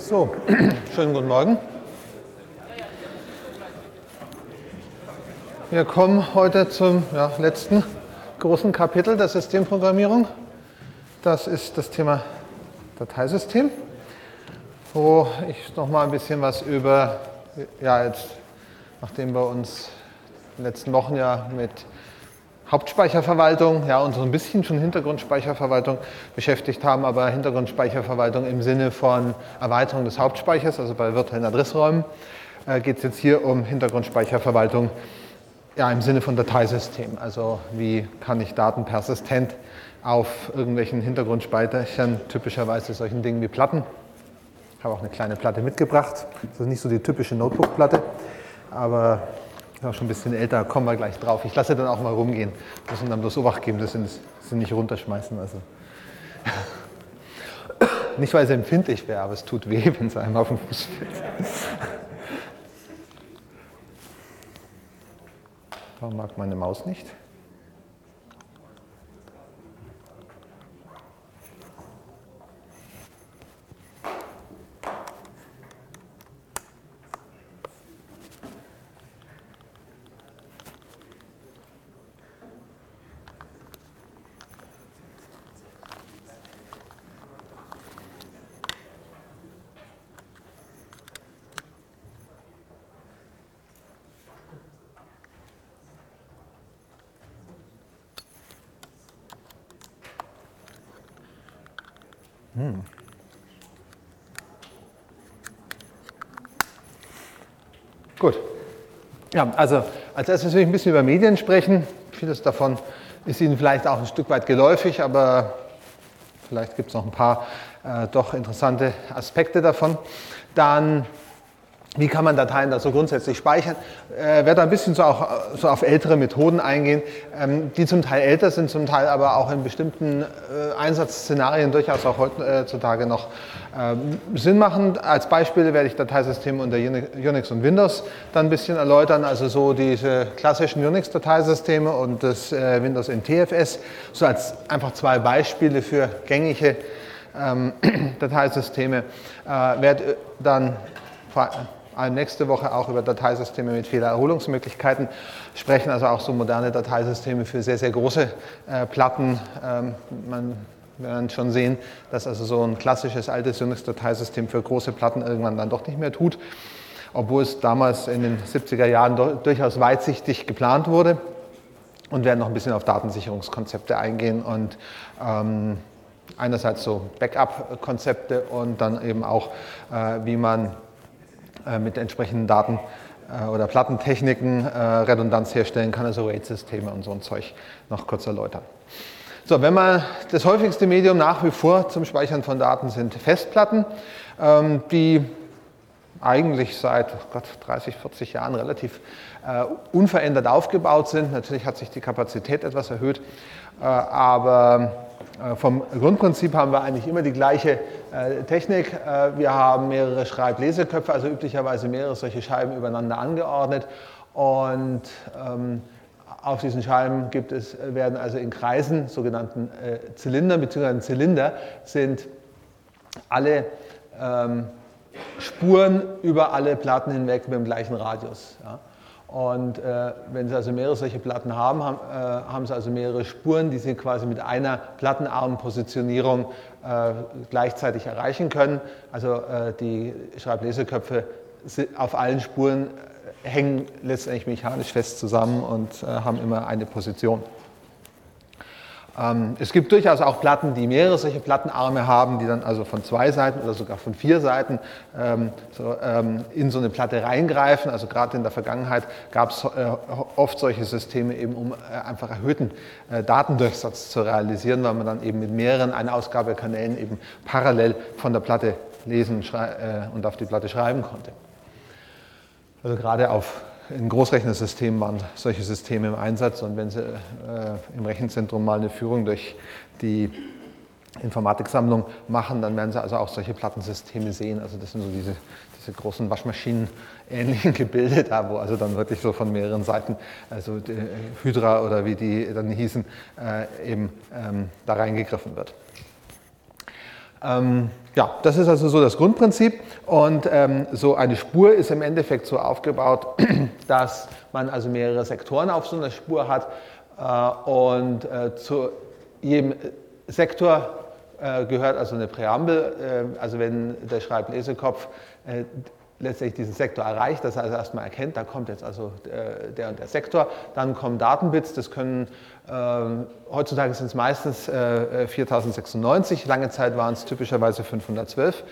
So, schönen guten Morgen. Wir kommen heute zum letzten großen Kapitel der Systemprogrammierung. Das ist das Thema Dateisystem, wo ich noch mal ein bisschen was über, jetzt, nachdem wir uns in den letzten Wochen mit Hauptspeicherverwaltung, und so ein bisschen schon Hintergrundspeicherverwaltung beschäftigt haben, aber Hintergrundspeicherverwaltung im Sinne von Erweiterung des Hauptspeichers, also bei virtuellen Adressräumen, geht es jetzt hier um Hintergrundspeicherverwaltung im Sinne von Dateisystem. Also wie kann ich Daten persistent auf irgendwelchen Hintergrundspeichern, typischerweise solchen Dingen wie Platten. Ich habe auch eine kleine Platte mitgebracht. Das ist nicht so die typische Notebook-Platte, aber auch schon ein bisschen älter, kommen wir gleich drauf. Ich lasse dann auch mal rumgehen. Müssen dann bloß Obacht geben, dass sie nicht runterschmeißen. Also. Nicht, weil sie empfindlich wäre, aber es tut weh, wenn es einem auf den Fuß fällt. Warum mag meine Maus nicht? Gut. Also als erstes will ich ein bisschen über Medien sprechen. Vieles davon ist Ihnen vielleicht auch ein Stück weit geläufig, aber vielleicht gibt es noch ein paar doch interessante Aspekte davon. Dann, wie kann man Dateien da so grundsätzlich speichern? Werde da ein bisschen so auf ältere Methoden eingehen, die zum Teil älter sind, zum Teil aber auch in bestimmten Einsatzszenarien durchaus auch heutzutage noch Sinn machen. Als Beispiele werde ich Dateisysteme unter Unix und Windows dann ein bisschen erläutern, also so diese klassischen Unix-Dateisysteme und das Windows NTFS, so als einfach zwei Beispiele für gängige Dateisysteme. Werde dann nächste Woche auch über Dateisysteme mit Fehlererholungsmöglichkeiten sprechen, also auch so moderne Dateisysteme für sehr, sehr große Platten. Man wird schon sehen, dass also so ein klassisches altes Unix-Dateisystem für große Platten irgendwann dann doch nicht mehr tut, obwohl es damals in den 70er Jahren durchaus weitsichtig geplant wurde, und werden noch ein bisschen auf Datensicherungskonzepte eingehen und einerseits so Backup-Konzepte und dann eben auch, wie man mit entsprechenden Daten- oder Plattentechniken Redundanz herstellen kann, also RAID-Systeme und so ein Zeug noch kurz erläutern. So, wenn man das häufigste Medium nach wie vor zum Speichern von Daten sind Festplatten, die eigentlich seit 30, 40 Jahren relativ unverändert aufgebaut sind. Natürlich hat sich die Kapazität etwas erhöht, aber vom Grundprinzip haben wir eigentlich immer die gleiche Technik. Wir haben mehrere Schreib-Leseköpfe, also üblicherweise mehrere solche Scheiben übereinander angeordnet, und auf diesen Scheiben werden also in Kreisen, sogenannten Zylindern, beziehungsweise Zylinder, sind alle Spuren über alle Platten hinweg mit dem gleichen Radius. Ja. Und wenn Sie also mehrere solche Platten haben, haben Sie also mehrere Spuren, die Sie quasi mit einer Plattenarmpositionierung gleichzeitig erreichen können. Also die Schreibleseköpfe auf allen Spuren hängen letztendlich mechanisch fest zusammen und haben immer eine Position. Es gibt durchaus auch Platten, die mehrere solche Plattenarme haben, die dann also von 2 Seiten oder sogar von 4 Seiten in so eine Platte reingreifen. Also gerade in der Vergangenheit gab es oft solche Systeme eben, um einfach erhöhten Datendurchsatz zu realisieren, weil man dann eben mit mehreren Einausgabekanälen eben parallel von der Platte lesen und auf die Platte schreiben konnte. Also gerade in Großrechnersystemen waren solche Systeme im Einsatz, und wenn Sie im Rechenzentrum mal eine Führung durch die Informatiksammlung machen, dann werden Sie also auch solche Plattensysteme sehen. Also das sind so diese großen Waschmaschinen-ähnlichen Gebilde da, wo also dann wirklich so von mehreren Seiten, also Hydra oder wie die dann hießen, eben da reingegriffen wird. Ja, das ist also so das Grundprinzip und so eine Spur ist im Endeffekt so aufgebaut, dass man also mehrere Sektoren auf so einer Spur hat und zu jedem Sektor gehört also eine Präambel, also wenn der Schreib-Lesekopf letztlich diesen Sektor erreicht, das heißt erstmal erkennt, da kommt jetzt also der und der Sektor, dann kommen Datenbits, das können, heutzutage sind es meistens 4096, lange Zeit waren es typischerweise 512.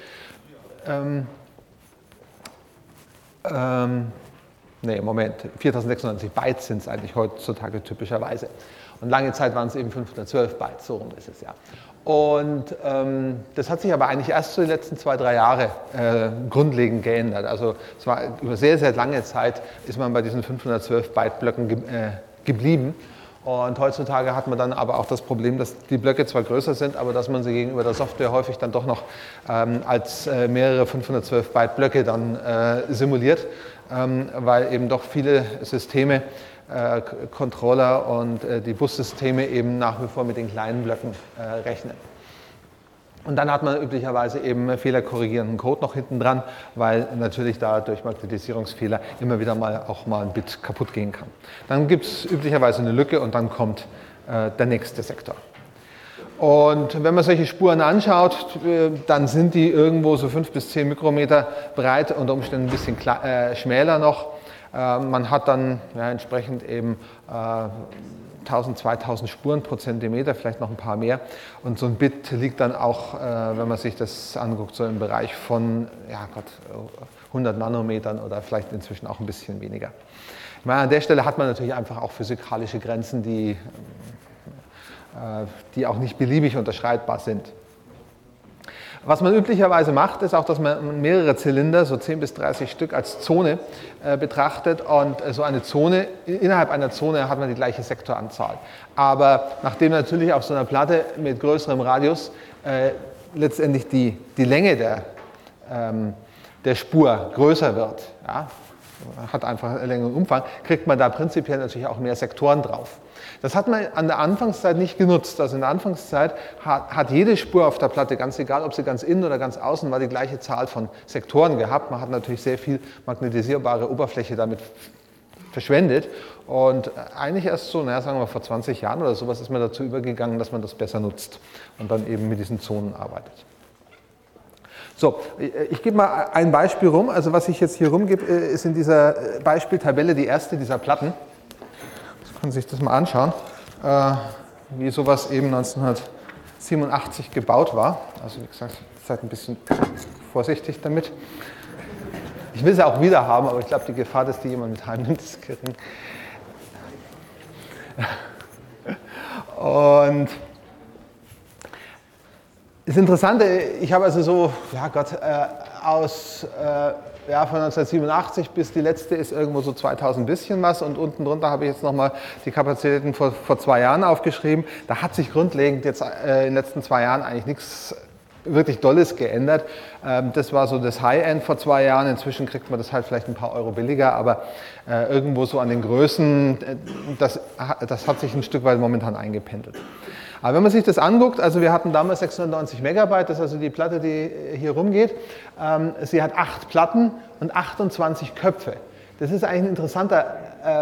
Nee, Moment, 4096 Bytes sind es eigentlich heutzutage typischerweise. Und lange Zeit waren es eben 512 Bytes, so rum ist es ja. Und das hat sich aber eigentlich erst so die letzten 2-3 Jahre grundlegend geändert. Also es war über sehr, sehr lange Zeit ist man bei diesen 512 Byte Blöcken geblieben. Und heutzutage hat man dann aber auch das Problem, dass die Blöcke zwar größer sind, aber dass man sie gegenüber der Software häufig dann doch noch als mehrere 512 Byte Blöcke dann simuliert, weil eben doch viele Systeme, Controller und die Bussysteme eben nach wie vor mit den kleinen Blöcken rechnen. Und dann hat man üblicherweise eben fehlerkorrigierenden Code noch hinten dran, weil natürlich da durch Magnetisierungsfehler immer wieder mal auch mal ein Bit kaputt gehen kann. Dann gibt es üblicherweise eine Lücke und dann kommt der nächste Sektor. Und wenn man solche Spuren anschaut, dann sind die irgendwo so 5 bis 10 Mikrometer breit, unter Umständen ein bisschen schmäler noch. Man hat dann ja, entsprechend eben 1000, 2000 Spuren pro Zentimeter, vielleicht noch ein paar mehr. Und so ein Bit liegt dann auch, wenn man sich das anguckt, so im Bereich von ja Gott, 100 Nanometern oder vielleicht inzwischen auch ein bisschen weniger. Ich meine, an der Stelle hat man natürlich einfach auch physikalische Grenzen, die auch nicht beliebig unterschreitbar sind. Was man üblicherweise macht, ist auch, dass man mehrere Zylinder, so 10 bis 30 Stück, als Zone betrachtet. Und so eine Zone, innerhalb einer Zone hat man die gleiche Sektoranzahl. Aber nachdem natürlich auf so einer Platte mit größerem Radius letztendlich die Länge der Spur größer wird, ja, hat einfach einen längeren Umfang, kriegt man da prinzipiell natürlich auch mehr Sektoren drauf. Das hat man an der Anfangszeit nicht genutzt. Also in der Anfangszeit hat jede Spur auf der Platte, ganz egal, ob sie ganz innen oder ganz außen war, die gleiche Zahl von Sektoren gehabt. Man hat natürlich sehr viel magnetisierbare Oberfläche damit verschwendet. Und eigentlich erst so, naja, sagen wir vor 20 Jahren oder sowas, ist man dazu übergegangen, dass man das besser nutzt und dann eben mit diesen Zonen arbeitet. So, ich gebe mal ein Beispiel rum. Also was ich jetzt hier rumgebe, ist in dieser Beispieltabelle die erste dieser Platten. Sie können sich das mal anschauen, wie sowas eben 1987 gebaut war. Also wie gesagt, seid ein bisschen vorsichtig damit. Ich will sie auch wieder haben, aber ich glaube, die Gefahr, dass die jemand mit heimnimmt, ist gering. Und das Interessante, ich habe also so, ja Gott, von 1987 bis die letzte ist irgendwo so 2000 bisschen was und unten drunter habe ich jetzt nochmal die Kapazitäten vor 2 Jahren aufgeschrieben. Da hat sich grundlegend jetzt in den letzten 2 Jahren eigentlich nichts wirklich Dolles geändert. Das war so das High-End vor 2 Jahren. Inzwischen kriegt man das halt vielleicht ein paar Euro billiger, aber irgendwo so an den Größen, das hat sich ein Stück weit momentan eingependelt. Aber wenn man sich das anguckt, also wir hatten damals 690 Megabyte, das ist also die Platte, die hier rumgeht. Sie hat 8 Platten und 28 Köpfe. Das ist eigentlich ein interessanter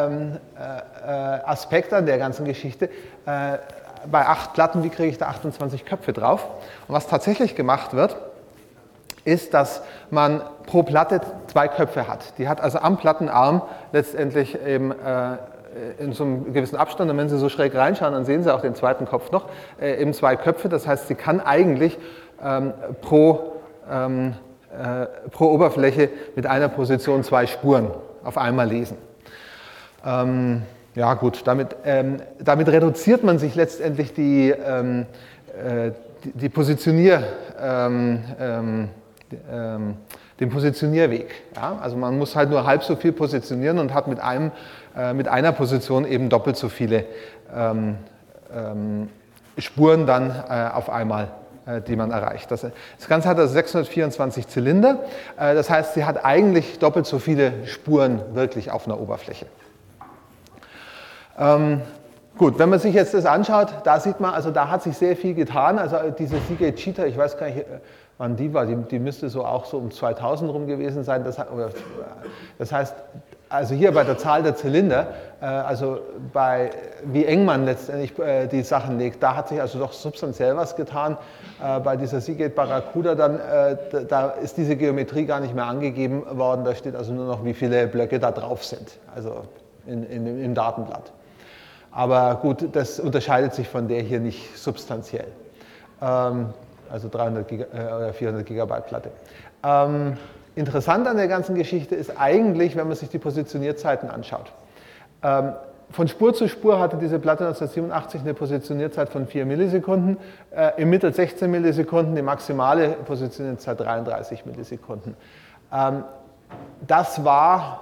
Aspekt an der ganzen Geschichte. Bei 8 Platten, wie kriege ich da 28 Köpfe drauf? Und was tatsächlich gemacht wird, ist, dass man pro Platte 2 Köpfe hat. Die hat also am Plattenarm letztendlich eben in so einem gewissen Abstand, und wenn Sie so schräg reinschauen, dann sehen Sie auch den zweiten Kopf noch, eben 2 Köpfe. Das heißt, sie kann eigentlich pro Oberfläche mit einer Position 2 Spuren auf einmal lesen. Ja gut, damit reduziert man sich letztendlich den Positionierweg. Ja? Also man muss halt nur halb so viel positionieren und hat mit einer Position eben doppelt so viele Spuren dann auf einmal, die man erreicht. Das Ganze hat also 624 Zylinder, das heißt, sie hat eigentlich doppelt so viele Spuren wirklich auf einer Oberfläche. Gut, wenn man sich jetzt das anschaut, da sieht man, also da hat sich sehr viel getan. Also diese Seagate Cheetah, ich weiß gar nicht, wann die war. Die müsste so auch so um 2000 rum gewesen sein. Das heißt, also hier bei der Zahl der Zylinder, also wie eng man letztendlich die Sachen legt, da hat sich also doch substanziell was getan. Bei dieser Seagate Barracuda dann, da ist diese Geometrie gar nicht mehr angegeben worden. Da steht also nur noch, wie viele Blöcke da drauf sind, also im Datenblatt. Aber gut, das unterscheidet sich von der hier nicht substanziell. Also 300 oder 400 Gigabyte Platte. Interessant an der ganzen Geschichte ist eigentlich, wenn man sich die Positionierzeiten anschaut. Von Spur zu Spur hatte diese Platte 1987 eine Positionierzeit von 4 Millisekunden, im Mittel 16 Millisekunden, die maximale Positionierzeit 33 Millisekunden. Das war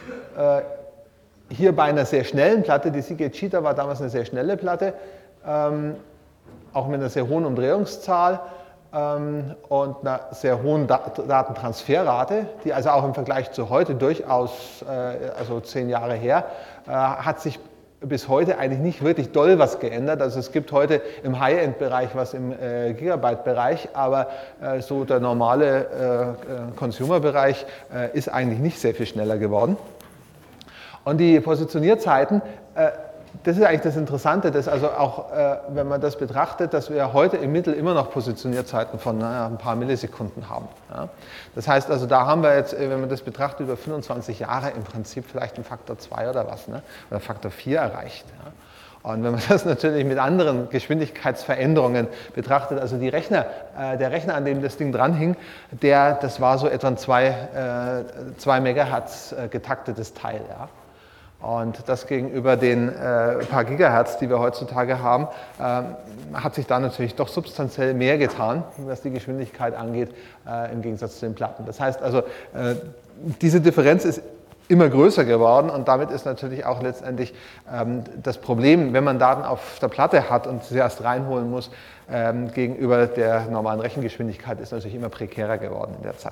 hier bei einer sehr schnellen Platte, die Seagate Cheetah war damals eine sehr schnelle Platte, auch mit einer sehr hohen Umdrehungszahl und einer sehr hohen Datentransferrate, die also auch im Vergleich zu heute durchaus, also 10 Jahre her, hat sich bis heute eigentlich nicht wirklich doll was geändert. Also es gibt heute im High-End-Bereich was im Gigabyte-Bereich, aber so der normale Consumer-Bereich ist eigentlich nicht sehr viel schneller geworden. Und die Positionierzeiten, das ist eigentlich das Interessante, dass also auch, wenn man das betrachtet, dass wir heute im Mittel immer noch Positionierzeiten von ein paar Millisekunden haben. Ja. Das heißt also, da haben wir jetzt, wenn man das betrachtet, über 25 Jahre im Prinzip vielleicht einen Faktor 2 oder was, ne? Oder Faktor 4 erreicht. Ja. Und wenn man das natürlich mit anderen Geschwindigkeitsveränderungen betrachtet, also der Rechner, an dem das Ding dran hing, das war so etwa ein 2 Megahertz getaktetes Teil. Ja. Und das gegenüber den paar Gigahertz, die wir heutzutage haben, hat sich da natürlich doch substanziell mehr getan, was die Geschwindigkeit angeht, im Gegensatz zu den Platten. Das heißt also, diese Differenz ist immer größer geworden und damit ist natürlich auch letztendlich das Problem, wenn man Daten auf der Platte hat und sie erst reinholen muss, gegenüber der normalen Rechengeschwindigkeit ist natürlich immer prekärer geworden in der Zeit.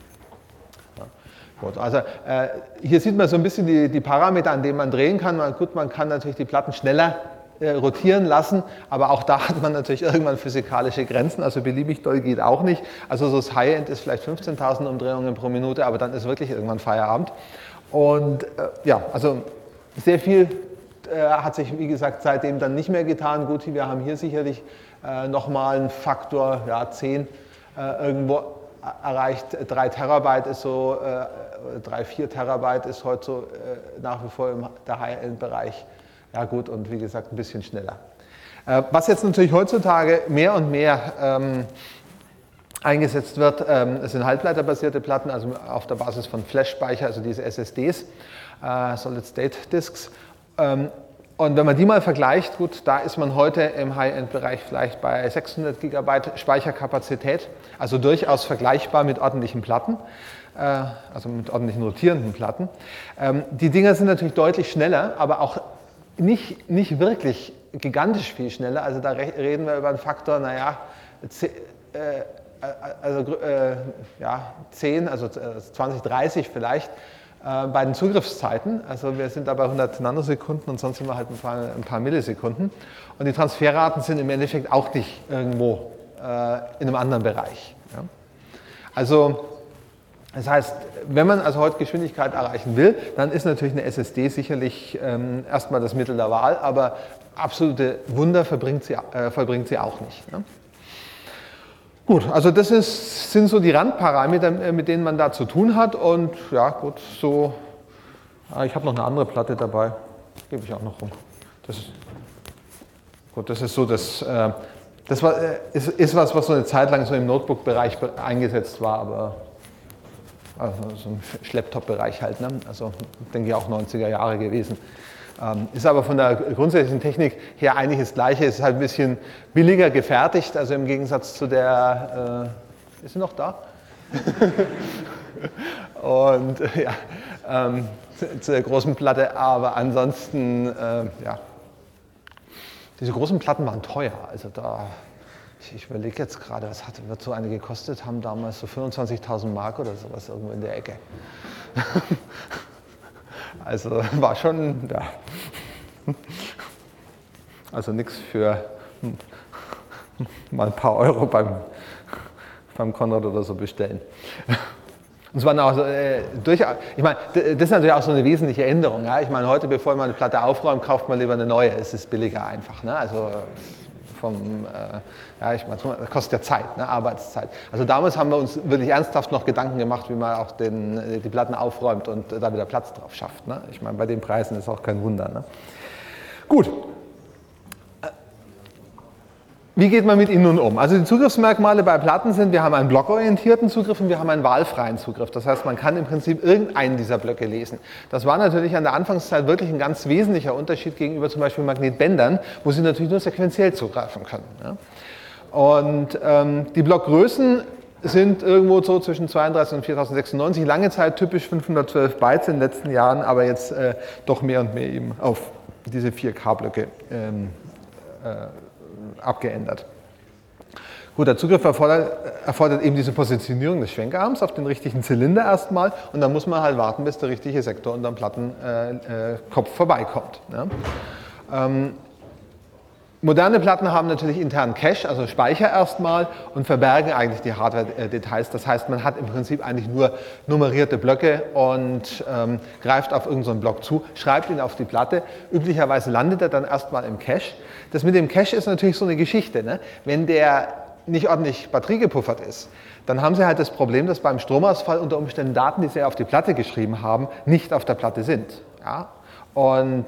Gut, also hier sieht man so ein bisschen die Parameter, an denen man drehen kann. Man kann natürlich die Platten schneller rotieren lassen, aber auch da hat man natürlich irgendwann physikalische Grenzen, also beliebig doll geht auch nicht. Also so das High-End ist vielleicht 15.000 Umdrehungen pro Minute, aber dann ist wirklich irgendwann Feierabend. Und ja, also sehr viel hat sich, wie gesagt, seitdem dann nicht mehr getan. Gut, wir haben hier sicherlich nochmal einen Faktor 10 irgendwo erreicht. 3 Terabyte ist so, 3, 4 Terabyte ist heute so nach wie vor im High-End-Bereich. Ja gut, und wie gesagt, ein bisschen schneller. Was jetzt natürlich heutzutage mehr und mehr eingesetzt wird, sind halbleiterbasierte Platten, also auf der Basis von Flash-Speicher, also diese SSDs, Solid-State-Disks. Und wenn man die mal vergleicht, gut, da ist man heute im High-End-Bereich vielleicht bei 600 GB Speicherkapazität, also durchaus vergleichbar mit ordentlichen Platten, also mit ordentlichen rotierenden Platten. Die Dinger sind natürlich deutlich schneller, aber auch nicht wirklich gigantisch viel schneller. Also da reden wir über einen Faktor, 10, also 20, 30 vielleicht. Bei den Zugriffszeiten, also wir sind da bei 100 Nanosekunden und sonst sind wir halt ein paar Millisekunden. Und die Transferraten sind im Endeffekt auch nicht irgendwo in einem anderen Bereich. Ja. Also das heißt, wenn man also heute Geschwindigkeit erreichen will, dann ist natürlich eine SSD sicherlich erstmal das Mittel der Wahl, aber absolute Wunder vollbringt sie auch nicht. Ne? Gut, also das sind so die Randparameter, mit denen man da zu tun hat und ja gut, so, ich habe noch eine andere Platte dabei, gebe ich auch noch rum. Das ist so, ist was so eine Zeit lang so im Notebook-Bereich eingesetzt war, aber also so im Schlepptop-Bereich halt, ne? Also denke ich auch 90er Jahre gewesen. Ist aber von der grundsätzlichen Technik her eigentlich das Gleiche, ist halt ein bisschen billiger gefertigt, also im Gegensatz zu der, ist sie noch da? Und ja, zu der großen Platte, aber ansonsten, ja, diese großen Platten waren teuer, also da, ich überlege jetzt gerade, wird so eine gekostet haben damals, so 25.000 Mark oder sowas irgendwo in der Ecke. Also war schon, ja, also nichts für mal ein paar Euro beim beim Konrad oder so bestellen. Und zwar auch durchaus, ich meine, das ist natürlich auch so eine wesentliche Änderung. Ja? Ich meine, heute, bevor man eine Platte aufräumt, kauft man lieber eine neue. Es ist billiger einfach. Ne? Also ja, ich meine, das kostet ja Zeit, ne? Arbeitszeit. Also damals haben wir uns wirklich ernsthaft noch Gedanken gemacht, wie man auch die Platten aufräumt und da wieder Platz drauf schafft. Ne? Ich meine, bei den Preisen ist auch kein Wunder. Ne? Gut. Wie geht man mit ihnen nun um? Also die Zugriffsmerkmale bei Platten sind, wir haben einen blockorientierten Zugriff und wir haben einen wahlfreien Zugriff. Das heißt, man kann im Prinzip irgendeinen dieser Blöcke lesen. Das war natürlich an der Anfangszeit wirklich ein ganz wesentlicher Unterschied gegenüber zum Beispiel Magnetbändern, wo Sie natürlich nur sequenziell zugreifen können. Ja? Und die Blockgrößen sind irgendwo so zwischen 32 und 4096, lange Zeit typisch 512 Bytes in den letzten Jahren, aber jetzt doch mehr und mehr eben auf diese 4K-Blöcke abgeändert. Gut, der Zugriff erfordert eben diese Positionierung des Schwenkarms auf den richtigen Zylinder erstmal und dann muss man halt warten, bis der richtige Sektor unter dem Plattenkopf vorbeikommt. Ja. Moderne Platten haben natürlich internen Cache, also Speicher erstmal und verbergen eigentlich die Hardware-Details. Das heißt, man hat im Prinzip eigentlich nur nummerierte Blöcke und greift auf irgendeinen Block zu, schreibt ihn auf die Platte. Üblicherweise landet er dann erstmal im Cache. Das mit dem Cache ist natürlich so eine Geschichte. Ne? Wenn der nicht ordentlich batteriegepuffert ist, dann haben Sie halt das Problem, dass beim Stromausfall unter Umständen Daten, die Sie auf die Platte geschrieben haben, nicht auf der Platte sind. Ja? Und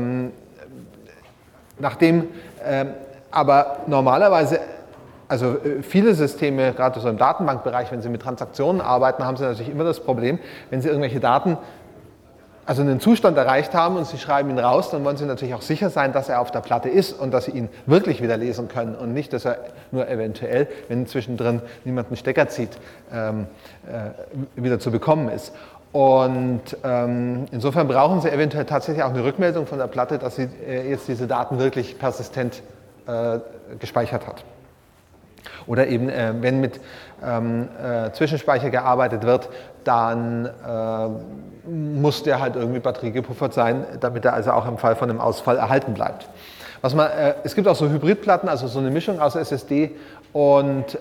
nachdem aber normalerweise, also viele Systeme, gerade so im Datenbankbereich, wenn Sie mit Transaktionen arbeiten, haben Sie natürlich immer das Problem, wenn Sie irgendwelche Daten, also einen Zustand erreicht haben und Sie schreiben ihn raus, dann wollen Sie natürlich auch sicher sein, dass er auf der Platte ist und dass Sie ihn wirklich wieder lesen können und nicht, dass er nur eventuell, wenn zwischendrin niemand einen Stecker zieht, wieder zu bekommen ist. Und insofern brauchen Sie eventuell tatsächlich auch eine Rückmeldung von der Platte, dass sie jetzt diese Daten wirklich persistent gespeichert hat. Oder eben, wenn mit Zwischenspeicher gearbeitet wird, dann muss der halt irgendwie batteriegepuffert sein, damit er also auch im Fall von einem Ausfall erhalten bleibt. Es gibt auch so Hybridplatten, also so eine Mischung aus SSD und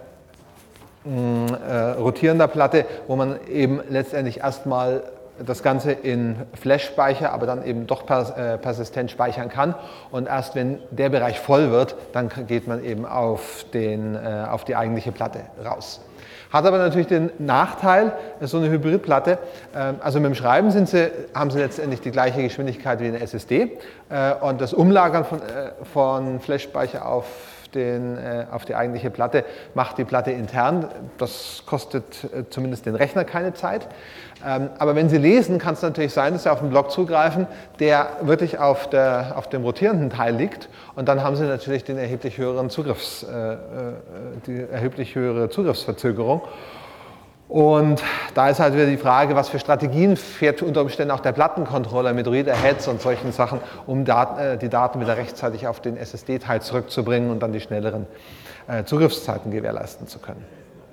rotierender Platte, wo man eben letztendlich erstmal das Ganze in Flash-Speicher, aber dann eben doch persistent speichern kann. Und erst wenn der Bereich voll wird, dann geht man eben auf die eigentliche Platte raus. Hat aber natürlich den Nachteil, so eine Hybridplatte, also mit dem Schreiben haben Sie letztendlich die gleiche Geschwindigkeit wie eine SSD und das Umlagern von Flash-Speicher auf die eigentliche Platte macht die Platte intern. Das kostet zumindest den Rechner keine Zeit. Aber wenn Sie lesen, kann es natürlich sein, dass Sie auf einen Block zugreifen, der wirklich auf dem rotierenden Teil liegt. Und dann haben Sie natürlich die erheblich höhere Zugriffsverzögerung. Und da ist halt wieder die Frage, was für Strategien fährt unter Umständen auch der Plattencontroller mit Reader-Heads und solchen Sachen, um die Daten wieder rechtzeitig auf den SSD-Teil zurückzubringen und dann die schnelleren Zugriffszeiten gewährleisten zu können.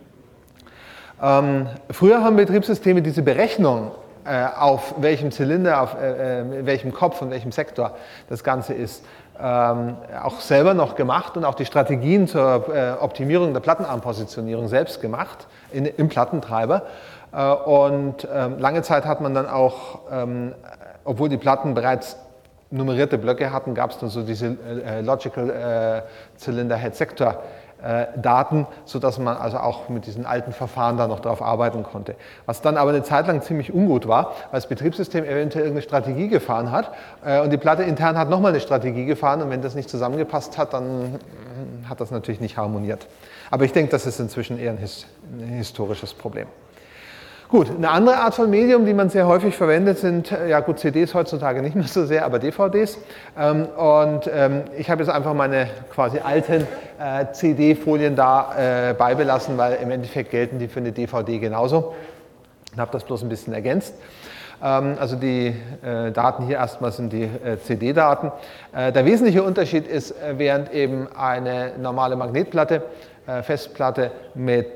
Früher haben Betriebssysteme diese Berechnung, auf welchem Zylinder, auf welchem Kopf und welchem Sektor das Ganze ist, auch selber noch gemacht und auch die Strategien zur Optimierung der Plattenarmpositionierung selbst gemacht im Plattentreiber. Und lange Zeit hat man dann auch, obwohl die Platten bereits nummerierte Blöcke hatten, gab es dann so diese Logical Cylinder Head Sector Daten, sodass man also auch mit diesen alten Verfahren da noch drauf arbeiten konnte. Was dann aber eine Zeit lang ziemlich ungut war, weil das Betriebssystem eventuell irgendeine Strategie gefahren hat und die Platte intern hat nochmal eine Strategie gefahren und wenn das nicht zusammengepasst hat, dann hat das natürlich nicht harmoniert. Aber ich denke, das ist inzwischen eher ein historisches Problem. Gut, eine andere Art von Medium, die man sehr häufig verwendet, sind, ja gut, CDs heutzutage nicht mehr so sehr, aber DVDs. Ich habe jetzt einfach meine quasi alten CD-Folien da beibelassen, weil im Endeffekt gelten die für eine DVD genauso. Ich habe das bloß ein bisschen ergänzt. Also die Daten hier erstmal sind die CD-Daten. Der wesentliche Unterschied ist, während eben eine normale Magnetplatte, Festplatte mit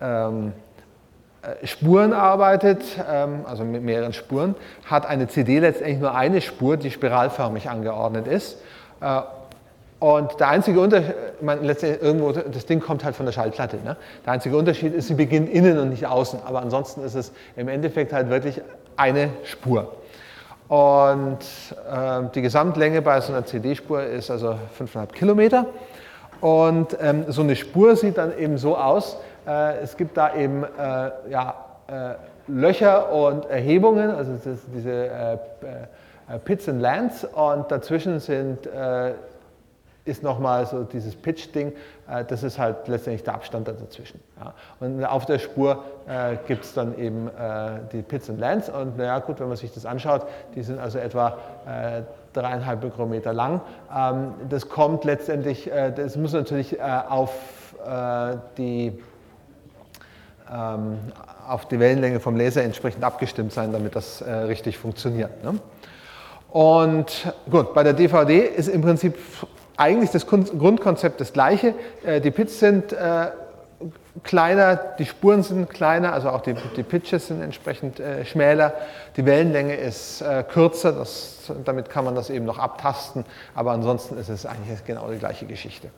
Spuren arbeitet, also mit mehreren Spuren, hat eine CD letztendlich nur eine Spur, die spiralförmig angeordnet ist. Und der einzige Unterschied, letztendlich irgendwo, das Ding kommt halt von der Schallplatte. Ne? Der einzige Unterschied ist, sie beginnt innen und nicht außen. Aber ansonsten ist es im Endeffekt halt wirklich eine Spur. Und die Gesamtlänge bei so einer CD-Spur ist also 5,5 Kilometer. Und so eine Spur sieht dann eben so aus. Es gibt da eben Löcher und Erhebungen, also diese Pits and Lands. Und dazwischen ist nochmal so dieses Pitch-Ding, das ist halt letztendlich der Abstand dazwischen. Ja. Und auf der Spur gibt es dann eben die Pits and Lands und naja gut, wenn man sich das anschaut, die sind also etwa 3,5 Mikrometer lang. Das kommt letztendlich, das muss natürlich auf die Wellenlänge vom Laser entsprechend abgestimmt sein, damit das richtig funktioniert. Ne? Und gut, bei der DVD ist im Prinzip eigentlich das Grundkonzept das gleiche. Die Pits sind kleiner, die Spuren sind kleiner, also auch die Pitches sind entsprechend schmäler. Die Wellenlänge ist kürzer, damit kann man das eben noch abtasten, aber ansonsten ist es eigentlich genau die gleiche Geschichte.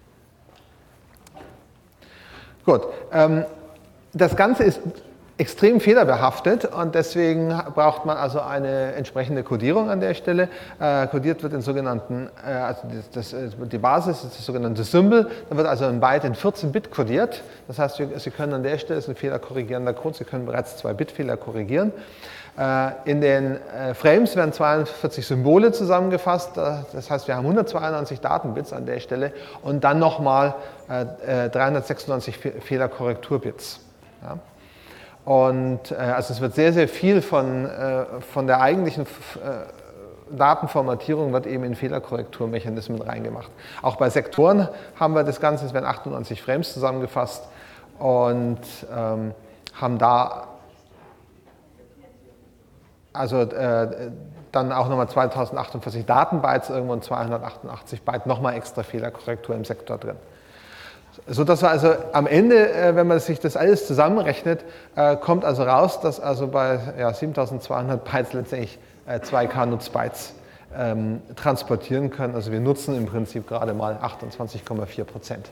Gut, das Ganze ist extrem fehlerbehaftet und deswegen braucht man also eine entsprechende Codierung an der Stelle. Codiert wird in sogenannten, die Basis ist das sogenannte Symbol, dann wird also ein Byte in 14-Bit codiert. Das heißt, Sie können an der Stelle, das ist ein fehlerkorrigierender Code, Sie können bereits 2-Bit-Fehler korrigieren. In den Frames werden 42 Symbole zusammengefasst, das heißt, wir haben 192 Datenbits an der Stelle und dann nochmal 396 Fehlerkorrekturbits. Ja. Und also es wird sehr, sehr viel von der eigentlichen Datenformatierung wird eben in Fehlerkorrekturmechanismen reingemacht. Auch bei Sektoren haben wir das Ganze, es werden 98 Frames zusammengefasst und haben da also dann auch nochmal 2048 Datenbytes, irgendwo und 288 Byte nochmal extra Fehlerkorrektur im Sektor drin. Sodass wir also am Ende, wenn man sich das alles zusammenrechnet, kommt also raus, dass also bei 7200 Bytes letztendlich 2K Nutzbytes transportieren können. Also wir nutzen im Prinzip gerade mal 28,4%.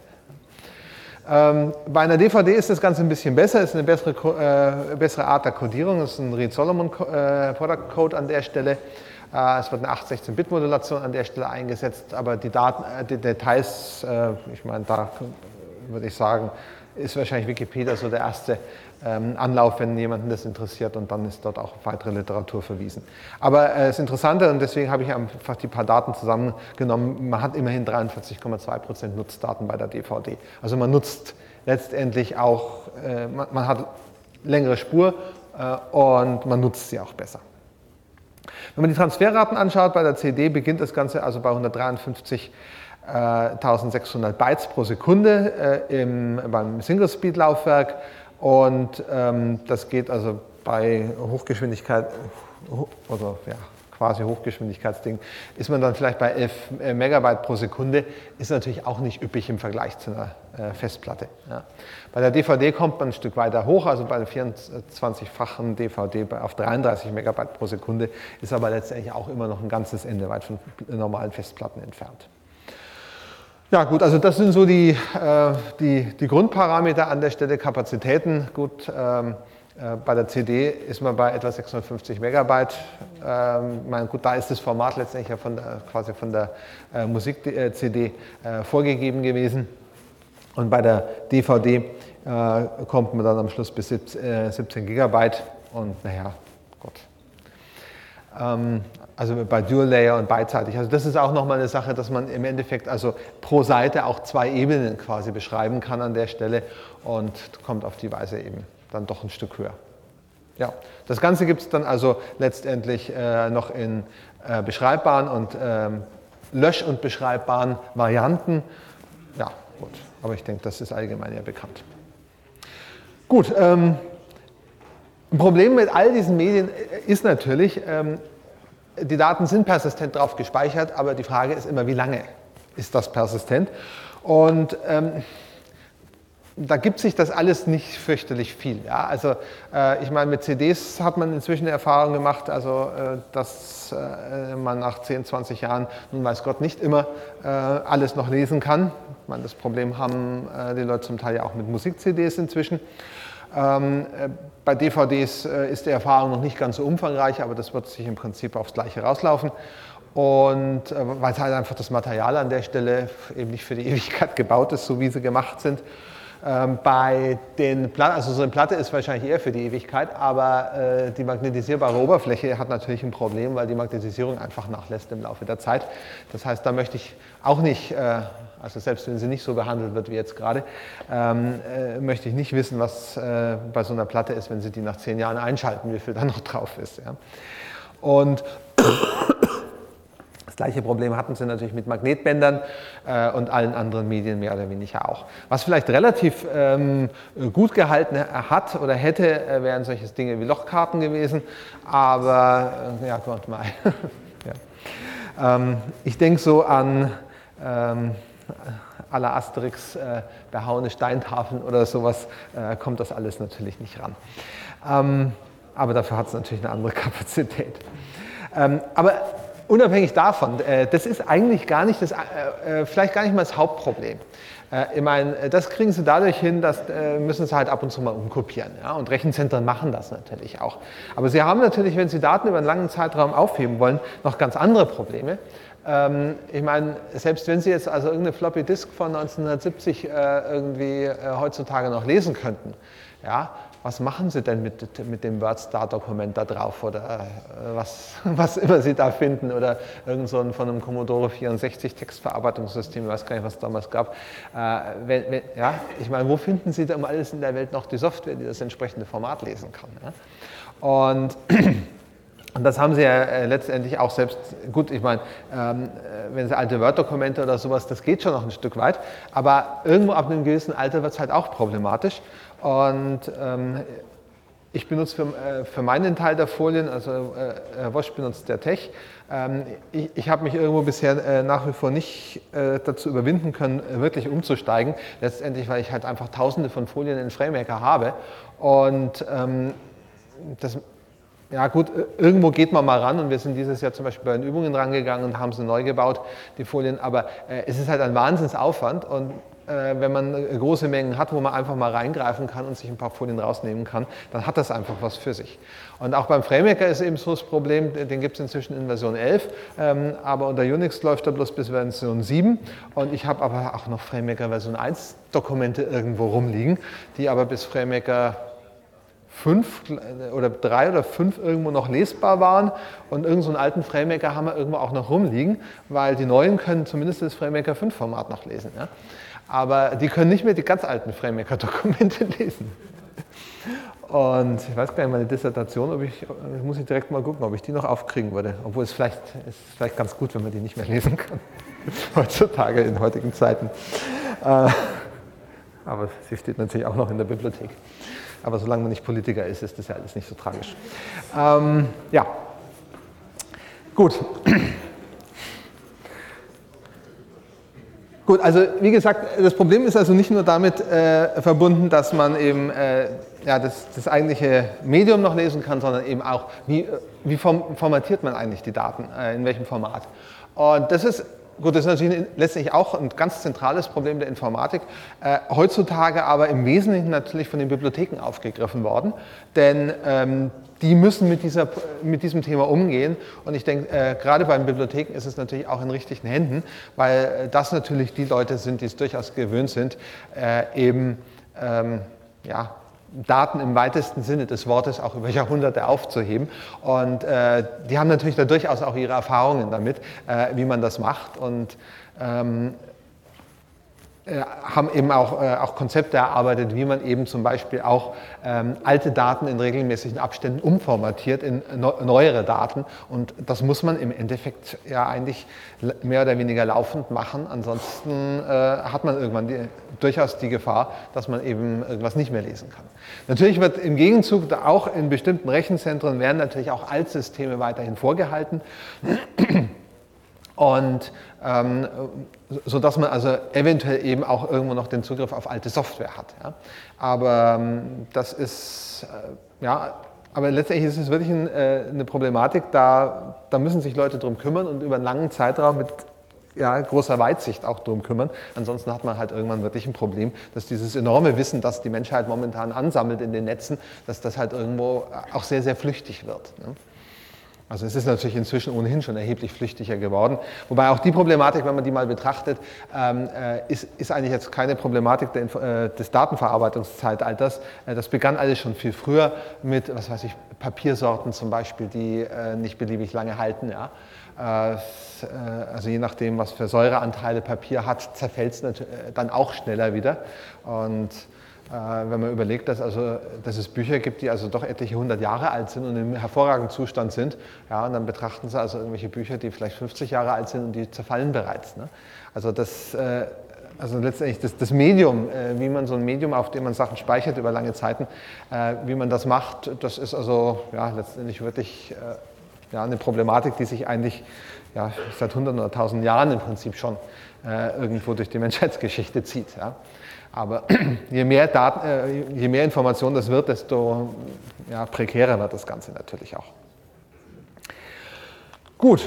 Bei einer DVD ist das Ganze ein bisschen besser, ist eine bessere Art der Codierung, das ist ein Reed-Solomon Product Code an der Stelle. Es wird eine 8-16-Bit-Modulation an der Stelle eingesetzt, aber die Details, ich meine, da würde ich sagen, ist wahrscheinlich Wikipedia so der erste Anlauf, wenn jemanden das interessiert und dann ist dort auch auf weitere Literatur verwiesen. Aber das Interessante, und deswegen habe ich einfach die paar Daten zusammengenommen, man hat immerhin 43,2% Nutzdaten bei der DVD. Also man nutzt letztendlich auch, man hat längere Spur und man nutzt sie auch besser. Wenn man die Transferraten anschaut, bei der CD beginnt das Ganze also bei 153.600 Bytes pro Sekunde beim Single-Speed-Laufwerk und das geht also bei Hochgeschwindigkeit, also ja, quasi Hochgeschwindigkeitsding, ist man dann vielleicht bei 11 Megabyte pro Sekunde, ist natürlich auch nicht üppig im Vergleich zu einer Festplatte. Ja. Bei der DVD kommt man ein Stück weiter hoch, also bei der 24-fachen DVD auf 33 Megabyte pro Sekunde, ist aber letztendlich auch immer noch ein ganzes Ende weit von normalen Festplatten entfernt. Ja gut, also das sind so die Grundparameter an der Stelle, Kapazitäten. Gut, bei der CD ist man bei etwa 650 Megabyte. Gut, da ist das Format letztendlich ja quasi von der Musik-CD vorgegeben gewesen. Und bei der DVD kommt man dann am Schluss bis 17 Gigabyte und naja, Gott. Also bei Dual Layer und beidseitig. Also das ist auch nochmal eine Sache, dass man im Endeffekt also pro Seite auch 2 Ebenen quasi beschreiben kann an der Stelle und kommt auf die Weise eben dann doch ein Stück höher. Ja, das Ganze gibt es dann also letztendlich noch in beschreibbaren und lösch- und beschreibbaren Varianten. Ja, gut, aber ich denke, das ist allgemein ja bekannt. Gut, ein Problem mit all diesen Medien ist natürlich, die Daten sind persistent drauf gespeichert, aber die Frage ist immer, wie lange ist das persistent? Und da gibt sich das alles nicht fürchterlich viel. Ja? Also ich meine, mit CDs hat man inzwischen Erfahrung gemacht, also dass man nach 10, 20 Jahren, nun weiß Gott, nicht immer alles noch lesen kann. Ich meine, das Problem haben die Leute zum Teil ja auch mit Musik-CDs inzwischen. Bei DVDs ist die Erfahrung noch nicht ganz so umfangreich, aber das wird sich im Prinzip aufs Gleiche rauslaufen. Und weil es halt einfach das Material an der Stelle eben nicht für die Ewigkeit gebaut ist, so wie sie gemacht sind. Bei den Platten, also so eine Platte ist wahrscheinlich eher für die Ewigkeit, aber die magnetisierbare Oberfläche hat natürlich ein Problem, weil die Magnetisierung einfach nachlässt im Laufe der Zeit. Das heißt, da möchte ich auch nicht, also selbst wenn sie nicht so behandelt wird wie jetzt gerade, möchte ich nicht wissen, was bei so einer Platte ist, wenn Sie die nach 10 Jahren einschalten, wie viel da noch drauf ist. Ja. Und das gleiche Problem hatten sie natürlich mit Magnetbändern und allen anderen Medien mehr oder weniger auch. Was vielleicht relativ gut gehalten hat oder hätte, wären solche Dinge wie Lochkarten gewesen, aber ja, Gott mal. Ja. Ich denke so an à la Asterix behauene Steintafeln oder sowas, kommt das alles natürlich nicht ran. Aber dafür hat es natürlich eine andere Kapazität. Aber unabhängig davon, das ist eigentlich gar nicht vielleicht gar nicht mal das Hauptproblem. Ich meine, das kriegen Sie dadurch hin, das müssen Sie halt ab und zu mal umkopieren. Ja? Und Rechenzentren machen das natürlich auch. Aber Sie haben natürlich, wenn Sie Daten über einen langen Zeitraum aufheben wollen, noch ganz andere Probleme. Ich meine, selbst wenn Sie jetzt also irgendeine Floppy Disk von 1970 irgendwie heutzutage noch lesen könnten, ja, was machen Sie denn mit dem WordStar-Dokument da drauf oder was immer Sie da finden oder irgend so von einem Commodore 64 Textverarbeitungssystem, ich weiß gar nicht, was es damals gab. Ja, ich meine, wo finden Sie da um alles in der Welt noch die Software, die das entsprechende Format lesen kann? Ja? Und das haben Sie ja letztendlich auch selbst, gut, ich meine, wenn Sie alte Word-Dokumente oder sowas, das geht schon noch ein Stück weit, aber irgendwo ab einem gewissen Alter wird es halt auch problematisch. Und ich benutze für meinen Teil der Folien, also Wosch benutzt der Tech. Ich habe mich irgendwo bisher nach wie vor nicht dazu überwinden können, wirklich umzusteigen. Letztendlich, weil ich halt einfach tausende von Folien in FrameMaker habe. Und ja gut, irgendwo geht man mal ran und wir sind dieses Jahr zum Beispiel bei den Übungen rangegangen und haben sie neu gebaut, die Folien, aber es ist halt ein Wahnsinnsaufwand und wenn man große Mengen hat, wo man einfach mal reingreifen kann und sich ein paar Folien rausnehmen kann, dann hat das einfach was für sich. Und auch beim FrameMaker ist eben so das Problem, den gibt es inzwischen in Version 11, aber unter Unix läuft er bloß bis Version 7 und ich habe aber auch noch FrameMaker Version 1 Dokumente irgendwo rumliegen, die aber bis FrameMaker 5 oder 3 oder 5 irgendwo noch lesbar waren und irgend so einen alten FrameMaker haben wir irgendwo auch noch rumliegen, weil die neuen können zumindest das FrameMaker 5 Format noch lesen. Ja? Aber die können nicht mehr die ganz alten FrameMaker-Dokumente lesen. Und ich weiß gar nicht, meine Dissertation, muss ich direkt mal gucken, ob ich die noch aufkriegen würde. Obwohl es ist vielleicht ganz gut, wenn man die nicht mehr lesen kann. Heutzutage, in heutigen Zeiten. Aber sie steht natürlich auch noch in der Bibliothek. Aber solange man nicht Politiker ist, ist das ja alles nicht so tragisch. Ja, gut. Gut, also wie gesagt, das Problem ist also nicht nur damit verbunden, dass man eben ja, das eigentliche Medium noch lesen kann, sondern eben auch, wie formatiert man eigentlich die Daten, in welchem Format. Und das ist, gut, das ist natürlich letztlich auch ein ganz zentrales Problem der Informatik, heutzutage aber im Wesentlichen natürlich von den Bibliotheken aufgegriffen worden, denn die müssen mit diesem Thema umgehen und ich denke, gerade bei den Bibliotheken ist es natürlich auch in richtigen Händen, weil das natürlich die Leute sind, die es durchaus gewöhnt sind, eben ja, Daten im weitesten Sinne des Wortes auch über Jahrhunderte aufzuheben. Und die haben natürlich da durchaus auch ihre Erfahrungen damit, wie man das macht und haben eben auch Konzepte erarbeitet, wie man eben zum Beispiel auch alte Daten in regelmäßigen Abständen umformatiert in neuere Daten. Und das muss man im Endeffekt ja eigentlich mehr oder weniger laufend machen. Ansonsten hat man irgendwann durchaus die Gefahr, dass man eben irgendwas nicht mehr lesen kann. Natürlich wird im Gegenzug auch in bestimmten Rechenzentren werden natürlich auch Altsysteme weiterhin vorgehalten. Und sodass man also eventuell eben auch irgendwo noch den Zugriff auf alte Software hat. Ja. Aber das ist, ja, aber letztendlich ist es wirklich eine Problematik, da müssen sich Leute drum kümmern und über einen langen Zeitraum mit großer Weitsicht auch drum kümmern. Ansonsten hat man halt irgendwann wirklich ein Problem, dass dieses enorme Wissen, das die Menschheit momentan ansammelt in den Netzen, dass das halt irgendwo auch sehr, sehr flüchtig wird. Ne? Also es ist natürlich inzwischen ohnehin schon erheblich flüchtiger geworden. Wobei auch die Problematik, wenn man die mal betrachtet, ist eigentlich jetzt keine Problematik des Datenverarbeitungszeitalters. Das begann alles schon viel früher mit, was weiß ich, Papiersorten zum Beispiel, die nicht beliebig lange halten. Ja. Also je nachdem, was für Säureanteile Papier hat, zerfällt es dann auch schneller wieder. Und wenn man überlegt, dass es Bücher gibt, die also doch etliche 100 Jahre alt sind und im hervorragenden Zustand sind, ja, und dann betrachten sie also irgendwelche Bücher, die vielleicht 50 Jahre alt sind und die zerfallen bereits. Ne? Also letztendlich das Medium, wie man so ein Medium, auf dem man Sachen speichert über lange Zeiten, wie man das macht, das ist also letztendlich wirklich eine Problematik, die sich eigentlich seit 100 oder 1000 Jahren im Prinzip schon irgendwo durch die Menschheitsgeschichte zieht. Ja? Aber je mehr Information das wird, desto prekärer wird das Ganze natürlich auch. Gut.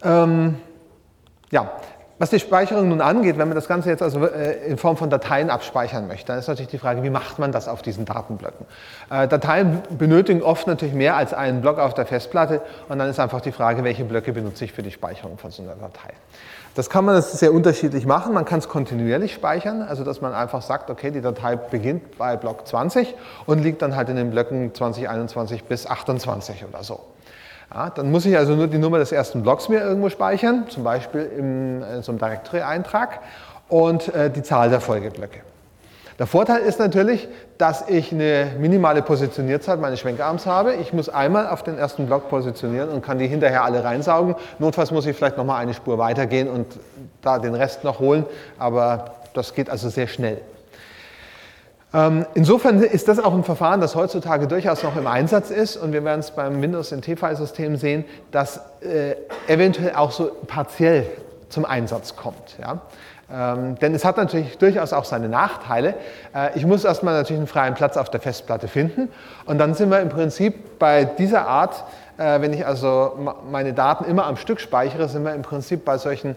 Was die Speicherung nun angeht, wenn man das Ganze jetzt also in Form von Dateien abspeichern möchte, dann ist natürlich die Frage, wie macht man das auf diesen Datenblöcken? Dateien benötigen oft natürlich mehr als einen Block auf der Festplatte und dann ist einfach die Frage, welche Blöcke benutze ich für die Speicherung von so einer Datei. Das kann man sehr unterschiedlich machen. Man kann es kontinuierlich speichern, also dass man einfach sagt, okay, die Datei beginnt bei Block 20 und liegt dann halt in den Blöcken 20, 21 bis 28 oder so. Ja, dann muss ich also nur die Nummer des ersten Blocks mir irgendwo speichern, zum Beispiel in so einem Directory-Eintrag und die Zahl der Folgeblöcke. Der Vorteil ist natürlich, dass ich eine minimale Positionierzeit meines Schwenkarms habe. Ich muss einmal auf den ersten Block positionieren und kann die hinterher alle reinsaugen. Notfalls muss ich vielleicht nochmal eine Spur weitergehen und da den Rest noch holen, aber das geht also sehr schnell. Insofern ist das auch ein Verfahren, das heutzutage durchaus noch im Einsatz ist und wir werden es beim Windows-NT-File-System sehen, dass eventuell auch so partiell zum Einsatz kommt. Ja? Denn es hat natürlich durchaus auch seine Nachteile. Ich muss erstmal natürlich einen freien Platz auf der Festplatte finden und dann sind wir im Prinzip bei dieser Art, wenn ich also meine Daten immer am Stück speichere, sind wir im Prinzip bei solchen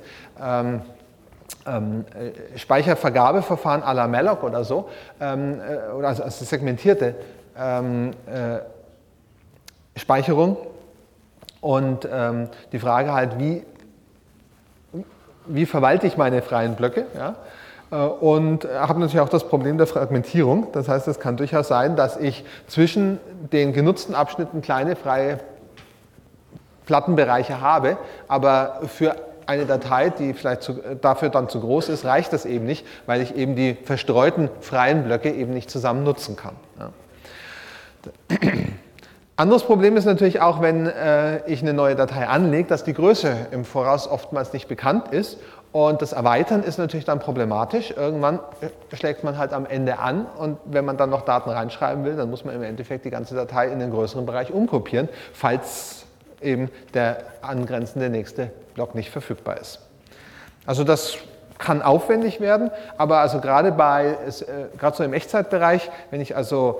Speichervergabeverfahren à la Malloc oder so, oder also segmentierte Speicherung und die Frage halt, wie verwalte ich meine freien Blöcke, ja? Und habe natürlich auch das Problem der Fragmentierung. Das heißt, es kann durchaus sein, dass ich zwischen den genutzten Abschnitten kleine freie Plattenbereiche habe, aber für eine Datei, die vielleicht dafür dann zu groß ist, reicht das eben nicht, weil ich eben die verstreuten freien Blöcke eben nicht zusammen nutzen kann. Ja. Anderes Problem ist natürlich auch, wenn ich eine neue Datei anlege, dass die Größe im Voraus oftmals nicht bekannt ist und das Erweitern ist natürlich dann problematisch. Irgendwann schlägt man halt am Ende an und wenn man dann noch Daten reinschreiben will, dann muss man im Endeffekt die ganze Datei in den größeren Bereich umkopieren, falls eben der angrenzende nächste Block nicht verfügbar ist. Also das kann aufwendig werden, aber also gerade so im Echtzeitbereich, wenn ich also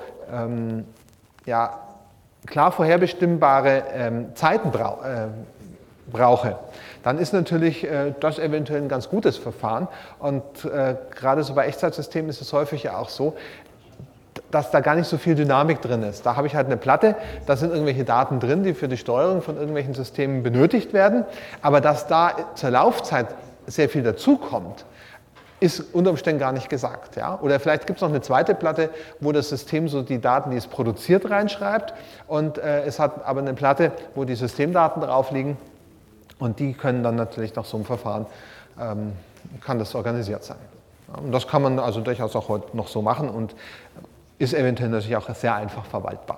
klar vorherbestimmbare Zeiten brauche, dann ist natürlich das eventuell ein ganz gutes Verfahren. Und gerade so bei Echtzeitsystemen ist es häufig ja auch so, dass da gar nicht so viel Dynamik drin ist. Da habe ich halt eine Platte, da sind irgendwelche Daten drin, die für die Steuerung von irgendwelchen Systemen benötigt werden, aber dass da zur Laufzeit sehr viel dazukommt, ist unter Umständen gar nicht gesagt. Ja? Oder vielleicht gibt es noch eine zweite Platte, wo das System so die Daten, die es produziert, reinschreibt und es hat aber eine Platte, wo die Systemdaten drauf liegen und die können dann natürlich nach so einem Verfahren, kann das organisiert sein. Ja? Und das kann man also durchaus auch heute noch so machen und ist eventuell natürlich auch sehr einfach verwaltbar.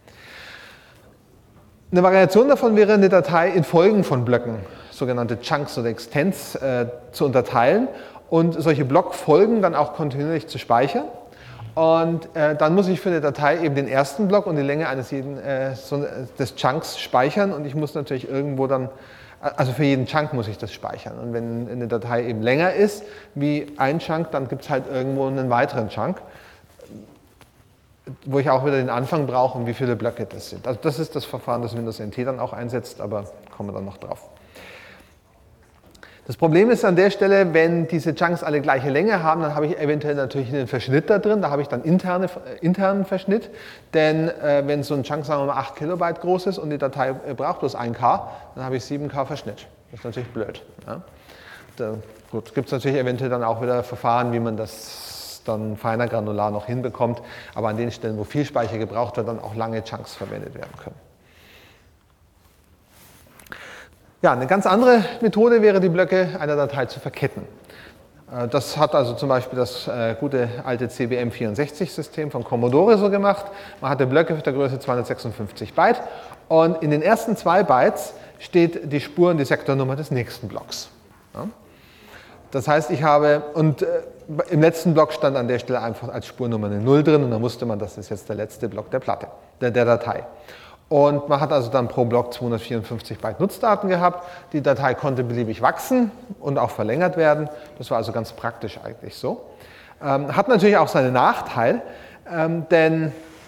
Eine Variation davon wäre, eine Datei in Folgen von Blöcken, sogenannte Chunks oder Extents, zu unterteilen und solche Blockfolgen dann auch kontinuierlich zu speichern. Und dann muss ich für eine Datei eben den ersten Block und die Länge des Chunks speichern und ich muss natürlich irgendwo dann Also für jeden Chunk muss ich das speichern. Und wenn eine Datei eben länger ist wie ein Chunk, dann gibt es halt irgendwo einen weiteren Chunk, wo ich auch wieder den Anfang brauche und wie viele Blöcke das sind. Also das ist das Verfahren, das Windows NT dann auch einsetzt, aber kommen wir dann noch drauf. Das Problem ist an der Stelle, wenn diese Chunks alle gleiche Länge haben, dann habe ich eventuell natürlich einen Verschnitt da drin, da habe ich dann internen Verschnitt, denn wenn so ein Chunk, sagen wir mal, 8 Kilobyte groß ist und die Datei braucht bloß 1K, dann habe ich 7K Verschnitt. Das ist natürlich blöd. Ja? Gut, gibt es natürlich eventuell dann auch wieder Verfahren, wie man das dann feiner granular noch hinbekommt, aber an den Stellen, wo viel Speicher gebraucht wird, dann auch lange Chunks verwendet werden können. Ja, eine ganz andere Methode wäre, die Blöcke einer Datei zu verketten. Das hat also zum Beispiel das gute alte CBM64-System von Commodore so gemacht. Man hatte Blöcke der Größe 256 Byte und in den ersten 2 Bytes steht die Spur und die Sektornummer des nächsten Blocks. Ja? Das heißt, ich habe, und im letzten Block stand an der Stelle einfach als Spurnummer eine 0 drin und dann wusste man, das ist jetzt der letzte Block der Datei. Und man hat also dann pro Block 254 Byte Nutzdaten gehabt. Die Datei konnte beliebig wachsen und auch verlängert werden. Das war also ganz praktisch eigentlich so. Hat natürlich auch seinen Nachteil, denn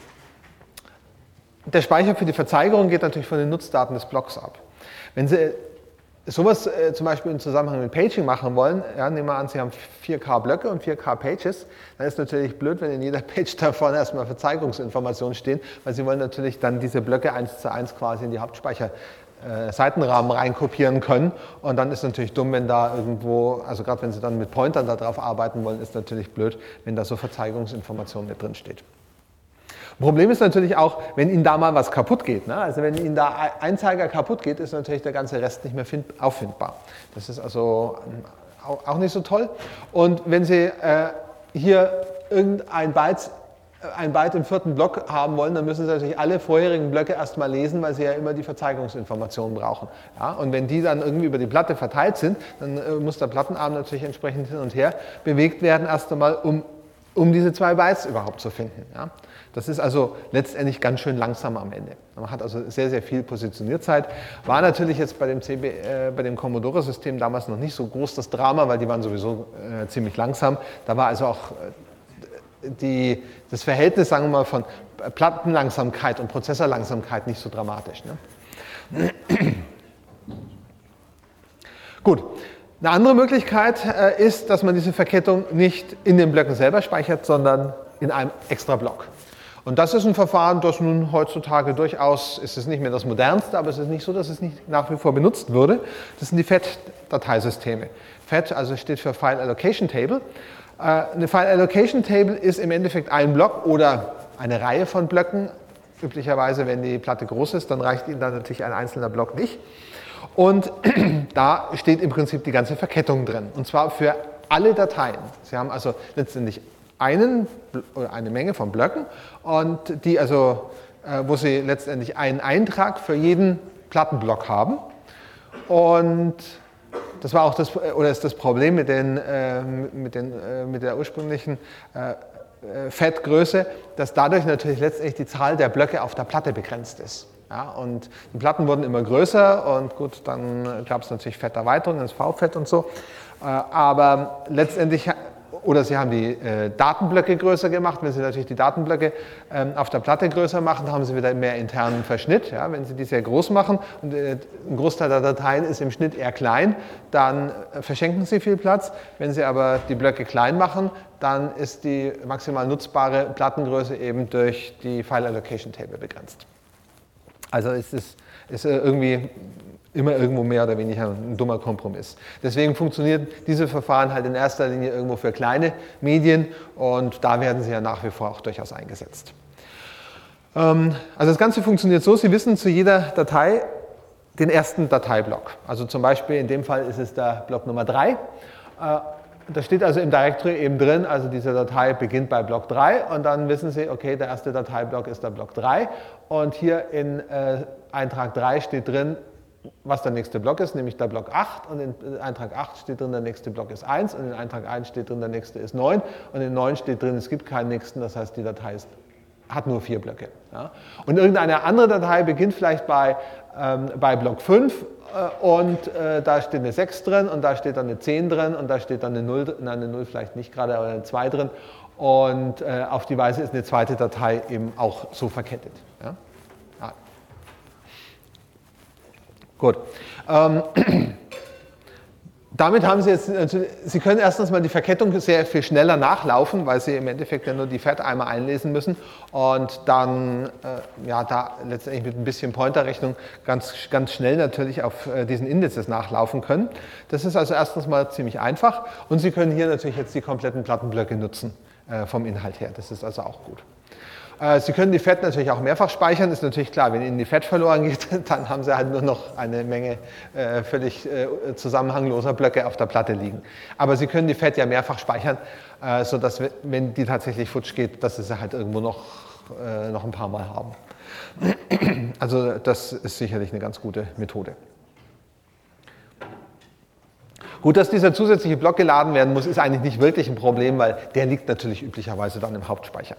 der Speicher für die Verzeigerung geht natürlich von den Nutzdaten des Blocks ab. Wenn Sie sowas zum Beispiel im Zusammenhang mit Paging machen wollen, ja, nehmen wir an, Sie haben 4K Blöcke und 4K Pages, dann ist natürlich blöd, wenn in jeder Page da vorne erstmal Verzeigerungsinformationen stehen, weil Sie wollen natürlich dann diese Blöcke 1:1 quasi in die Hauptspeicher-Seitenrahmen reinkopieren können und dann ist natürlich dumm, wenn da irgendwo, also gerade wenn Sie dann mit Pointern darauf arbeiten wollen, ist natürlich blöd, wenn da so Verzeigerungsinformationen mit drin steht. Problem ist natürlich auch, wenn Ihnen da mal was kaputt geht. Ne? Also wenn Ihnen da ein Zeiger kaputt geht, ist natürlich der ganze Rest nicht mehr auffindbar. Das ist also auch nicht so toll. Und wenn Sie hier irgendein Byte im 4. Block haben wollen, dann müssen Sie natürlich alle vorherigen Blöcke erstmal lesen, weil Sie ja immer die Verzeigerungsinformationen brauchen. Ja? Und wenn die dann irgendwie über die Platte verteilt sind, dann muss der Plattenarm natürlich entsprechend hin und her bewegt werden, erst einmal, um diese 2 Bytes überhaupt zu finden. Ja? Das ist also letztendlich ganz schön langsam am Ende. Man hat also sehr, sehr viel Positionierzeit. War natürlich jetzt bei dem Commodore-System damals noch nicht so groß das Drama, weil die waren sowieso ziemlich langsam. Da war also auch das Verhältnis, sagen wir mal, von Plattenlangsamkeit und Prozessorlangsamkeit nicht so dramatisch. Ne? Gut. Eine andere Möglichkeit ist, dass man diese Verkettung nicht in den Blöcken selber speichert, sondern in einem extra Block. Und das ist ein Verfahren, das nun heutzutage durchaus, ist es nicht mehr das modernste, aber es ist nicht so, dass es nicht nach wie vor benutzt würde. Das sind die FAT-Dateisysteme. FAT also steht für File Allocation Table. Eine File Allocation Table ist im Endeffekt ein Block oder eine Reihe von Blöcken. Üblicherweise, wenn die Platte groß ist, dann reicht Ihnen dann natürlich ein einzelner Block nicht. Und da steht im Prinzip die ganze Verkettung drin. Und zwar für alle Dateien. Sie haben also letztendlich eine Menge von Blöcken und die also, wo Sie letztendlich einen Eintrag für jeden Plattenblock haben. Und das war auch ist das Problem mit der ursprünglichen FAT-Größe, dass dadurch natürlich letztendlich die Zahl der Blöcke auf der Platte begrenzt ist. Ja, und die Platten wurden immer größer und gut, dann gab es natürlich FAT-Erweiterungen, das V-FAT und so. Aber letztendlich, oder Sie haben die Datenblöcke größer gemacht. Wenn Sie natürlich die Datenblöcke auf der Platte größer machen, haben Sie wieder mehr internen Verschnitt. Ja, wenn Sie die sehr groß machen und ein Großteil der Dateien ist im Schnitt eher klein, dann verschenken Sie viel Platz. Wenn Sie aber die Blöcke klein machen, dann ist die maximal nutzbare Plattengröße eben durch die File Allocation Table begrenzt. Also es ist irgendwie immer irgendwo mehr oder weniger ein dummer Kompromiss. Deswegen funktioniert diese Verfahren halt in erster Linie irgendwo für kleine Medien und da werden sie ja nach wie vor auch durchaus eingesetzt. Also das Ganze funktioniert so, Sie wissen zu jeder Datei den ersten Dateiblock. Also zum Beispiel in dem Fall ist es der Block Nummer 3. Da steht also im Directory eben drin, also diese Datei beginnt bei Block 3 und dann wissen Sie, okay, der erste Dateiblock ist der Block 3 und hier in Eintrag 3 steht drin, was der nächste Block ist, nämlich der Block 8 und in Eintrag 8 steht drin, der nächste Block ist 1 und in Eintrag 1 steht drin, der nächste ist 9 und in 9 steht drin, es gibt keinen nächsten, das heißt, die Datei ist hat nur 4 Blöcke. Ja. Und irgendeine andere Datei beginnt vielleicht bei Block 5 und da steht eine 6 drin und da steht dann eine 10 drin und da steht dann eine 0, nein, eine 0 vielleicht nicht gerade, aber eine 2 drin. Und auf die Weise ist eine zweite Datei eben auch so verkettet. Ja. Ja. Gut. Damit haben Sie jetzt, Sie können erstens mal die Verkettung sehr viel schneller nachlaufen, weil Sie im Endeffekt ja nur die FAT einmal einlesen müssen und dann ja, da letztendlich mit ein bisschen Pointerrechnung ganz schnell natürlich auf diesen Indizes nachlaufen können. Das ist also erstens mal ziemlich einfach und Sie können hier natürlich jetzt die kompletten Plattenblöcke nutzen vom Inhalt her. Das ist also auch gut. Sie können die FAT natürlich auch mehrfach speichern, ist natürlich klar, wenn Ihnen die FAT verloren geht, dann haben Sie halt nur noch eine Menge völlig zusammenhangloser Blöcke auf der Platte liegen. Aber Sie können die FAT ja mehrfach speichern, sodass, wenn die tatsächlich futsch geht, dass Sie sie halt irgendwo noch ein paar Mal haben. Also das ist sicherlich eine ganz gute Methode. Gut, dass dieser zusätzliche Block geladen werden muss, ist eigentlich nicht wirklich ein Problem, weil der liegt natürlich üblicherweise dann im Hauptspeicher.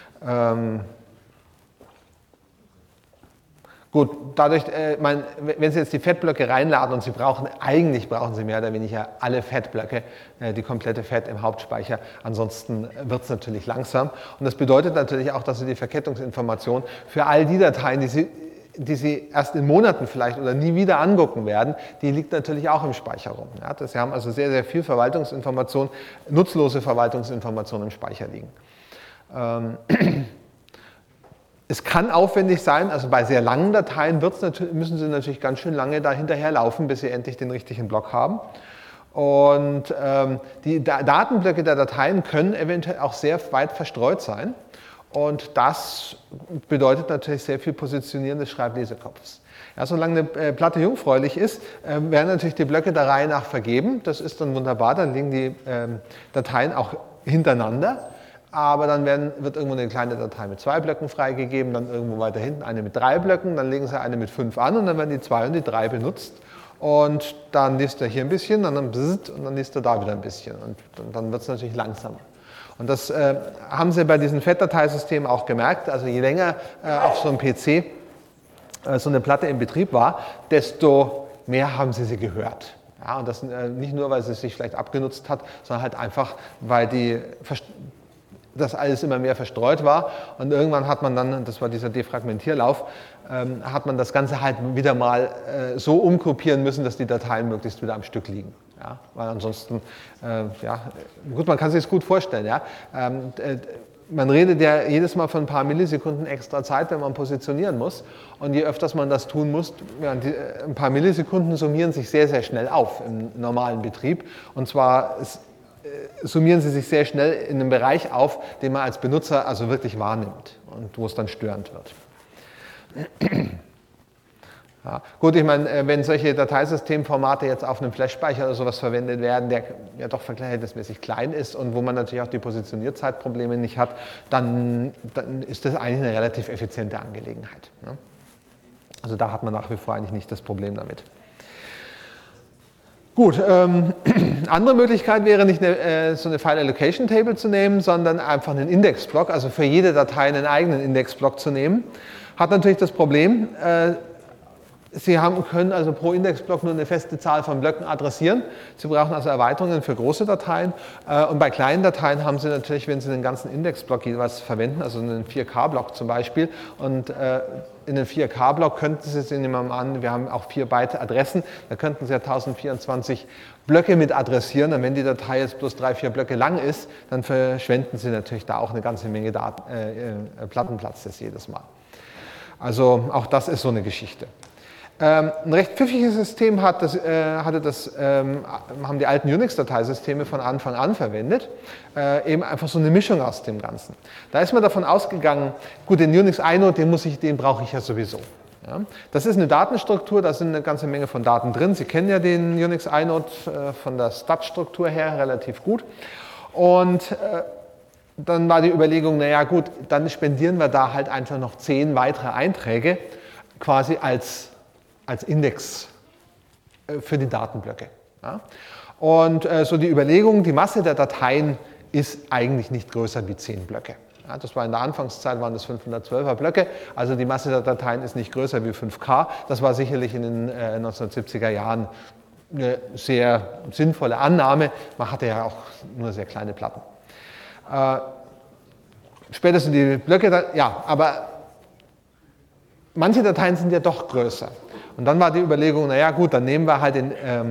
Gut, dadurch, wenn Sie jetzt die FAT-Blöcke reinladen und eigentlich brauchen Sie mehr oder weniger alle FAT-Blöcke, die komplette FAT im Hauptspeicher, ansonsten wird es natürlich langsam. Und das bedeutet natürlich auch, dass Sie die Verkettungsinformation für all die Dateien, die Sie erst in Monaten vielleicht oder nie wieder angucken werden, die liegt natürlich auch im Speicher rum. Ja, Sie haben also sehr, sehr viel Verwaltungsinformation, nutzlose Verwaltungsinformation im Speicher liegen. Es kann aufwendig sein, also bei sehr langen Dateien müssen Sie natürlich ganz schön lange da hinterherlaufen, bis Sie endlich den richtigen Block haben. Und die Datenblöcke der Dateien können eventuell auch sehr weit verstreut sein. Und das bedeutet natürlich sehr viel Positionieren des Schreiblesekopfs. Ja, solange eine Platte jungfräulich ist, werden natürlich die Blöcke der Reihe nach vergeben. Das ist dann wunderbar, dann liegen die Dateien auch hintereinander. Aber dann wird irgendwo eine kleine Datei mit 2 Blöcken freigegeben, dann irgendwo weiter hinten eine mit 3 Blöcken, dann legen Sie eine mit 5 an und dann werden die 2 und die 3 benutzt. Und dann liest er hier ein bisschen, dann bzzzt, und dann liest er da wieder ein bisschen. Und dann wird es natürlich langsamer. Und das haben Sie bei diesen FAT-Dateisystemen auch gemerkt. Also je länger auf so einem PC so eine Platte in Betrieb war, desto mehr haben Sie gehört. Ja, und das nicht nur, weil sie sich vielleicht abgenutzt hat, sondern halt einfach, weil das alles immer mehr verstreut war. Und irgendwann hat man dann, das war dieser Defragmentierlauf, hat man das Ganze halt wieder mal so umgruppieren müssen, dass die Dateien möglichst wieder am Stück liegen. Ja, weil ansonsten, ja, gut, man kann sich es gut vorstellen. Ja, man redet ja jedes Mal von ein paar Millisekunden extra Zeit, wenn man positionieren muss. Und je öfters man das tun muss, ja, ein paar Millisekunden summieren sich sehr, sehr schnell auf im normalen Betrieb. Und zwar summieren sie sich sehr schnell in einem Bereich auf, den man als Benutzer also wirklich wahrnimmt und wo es dann störend wird. Ja, gut, ich meine, wenn solche Dateisystemformate jetzt auf einem Flash-Speicher oder sowas verwendet werden, der ja doch verhältnismäßig klein ist und wo man natürlich auch die Positionierzeitprobleme nicht hat, dann ist das eigentlich eine relativ effiziente Angelegenheit. Ne? Also da hat man nach wie vor eigentlich nicht das Problem damit. Gut, andere Möglichkeit wäre nicht so eine File Allocation Table zu nehmen, sondern einfach einen Indexblock, also für jede Datei einen eigenen Indexblock zu nehmen. Hat natürlich das Problem, Sie können also pro Indexblock nur eine feste Zahl von Blöcken adressieren. Sie brauchen also Erweiterungen für große Dateien. Und bei kleinen Dateien haben Sie natürlich, wenn Sie den ganzen Indexblock jeweils verwenden, also einen 4K-Block zum Beispiel, und in den 4K-Block könnten Sie, nehmen wir mal an, wir haben auch 4 Byte Adressen, da könnten Sie ja 1024 Blöcke mit adressieren. Und wenn die Datei jetzt bloß 3-4 Blöcke lang ist, dann verschwenden Sie natürlich da auch eine ganze Menge Plattenplatz das jedes Mal. Also auch das ist so eine Geschichte. Ein recht pfiffiges System haben die alten Unix-Dateisysteme von Anfang an verwendet, eben einfach so eine Mischung aus dem Ganzen. Da ist man davon ausgegangen, gut, den Unix-inode, den brauche ich ja sowieso. Ja, das ist eine Datenstruktur, da sind eine ganze Menge von Daten drin. Sie kennen ja den Unix-inode von der Stat-Struktur her relativ gut. Und dann war die Überlegung, naja gut, dann spendieren wir da halt einfach noch 10 weitere Einträge quasi als Index für die Datenblöcke. Ja. Und so die Überlegung, die Masse der Dateien ist eigentlich nicht größer wie 10 Blöcke. Ja, das war in der Anfangszeit, waren das 512er Blöcke, also die Masse der Dateien ist nicht größer wie 5K. Das war sicherlich in den 1970er Jahren eine sehr sinnvolle Annahme. Man hatte ja auch nur sehr kleine Platten. Später sind die Blöcke, ja, aber manche Dateien sind ja doch größer. Und dann war die Überlegung, naja gut, dann nehmen wir halt den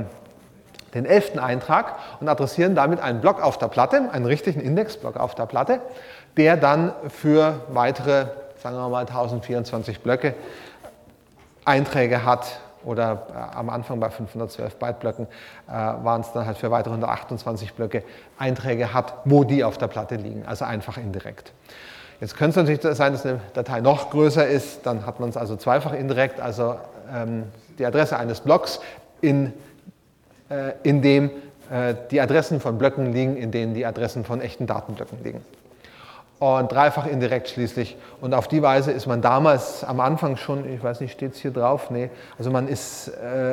11. Eintrag und adressieren damit einen Block auf der Platte, einen richtigen Indexblock auf der Platte, der dann für weitere, sagen wir mal, 1024 Blöcke Einträge hat, oder am Anfang bei 512 Byte-Blöcken waren es dann halt für weitere 128 Blöcke Einträge hat, wo die auf der Platte liegen, also einfach indirekt. Jetzt könnte es natürlich sein, dass eine Datei noch größer ist, dann hat man es also zweifach indirekt, also die Adresse eines Blocks, in dem die Adressen von Blöcken liegen, in denen die Adressen von echten Datenblöcken liegen. Und dreifach indirekt schließlich. Und auf die Weise ist man damals am Anfang schon, ich weiß nicht, steht es hier drauf? Nee. Also man ist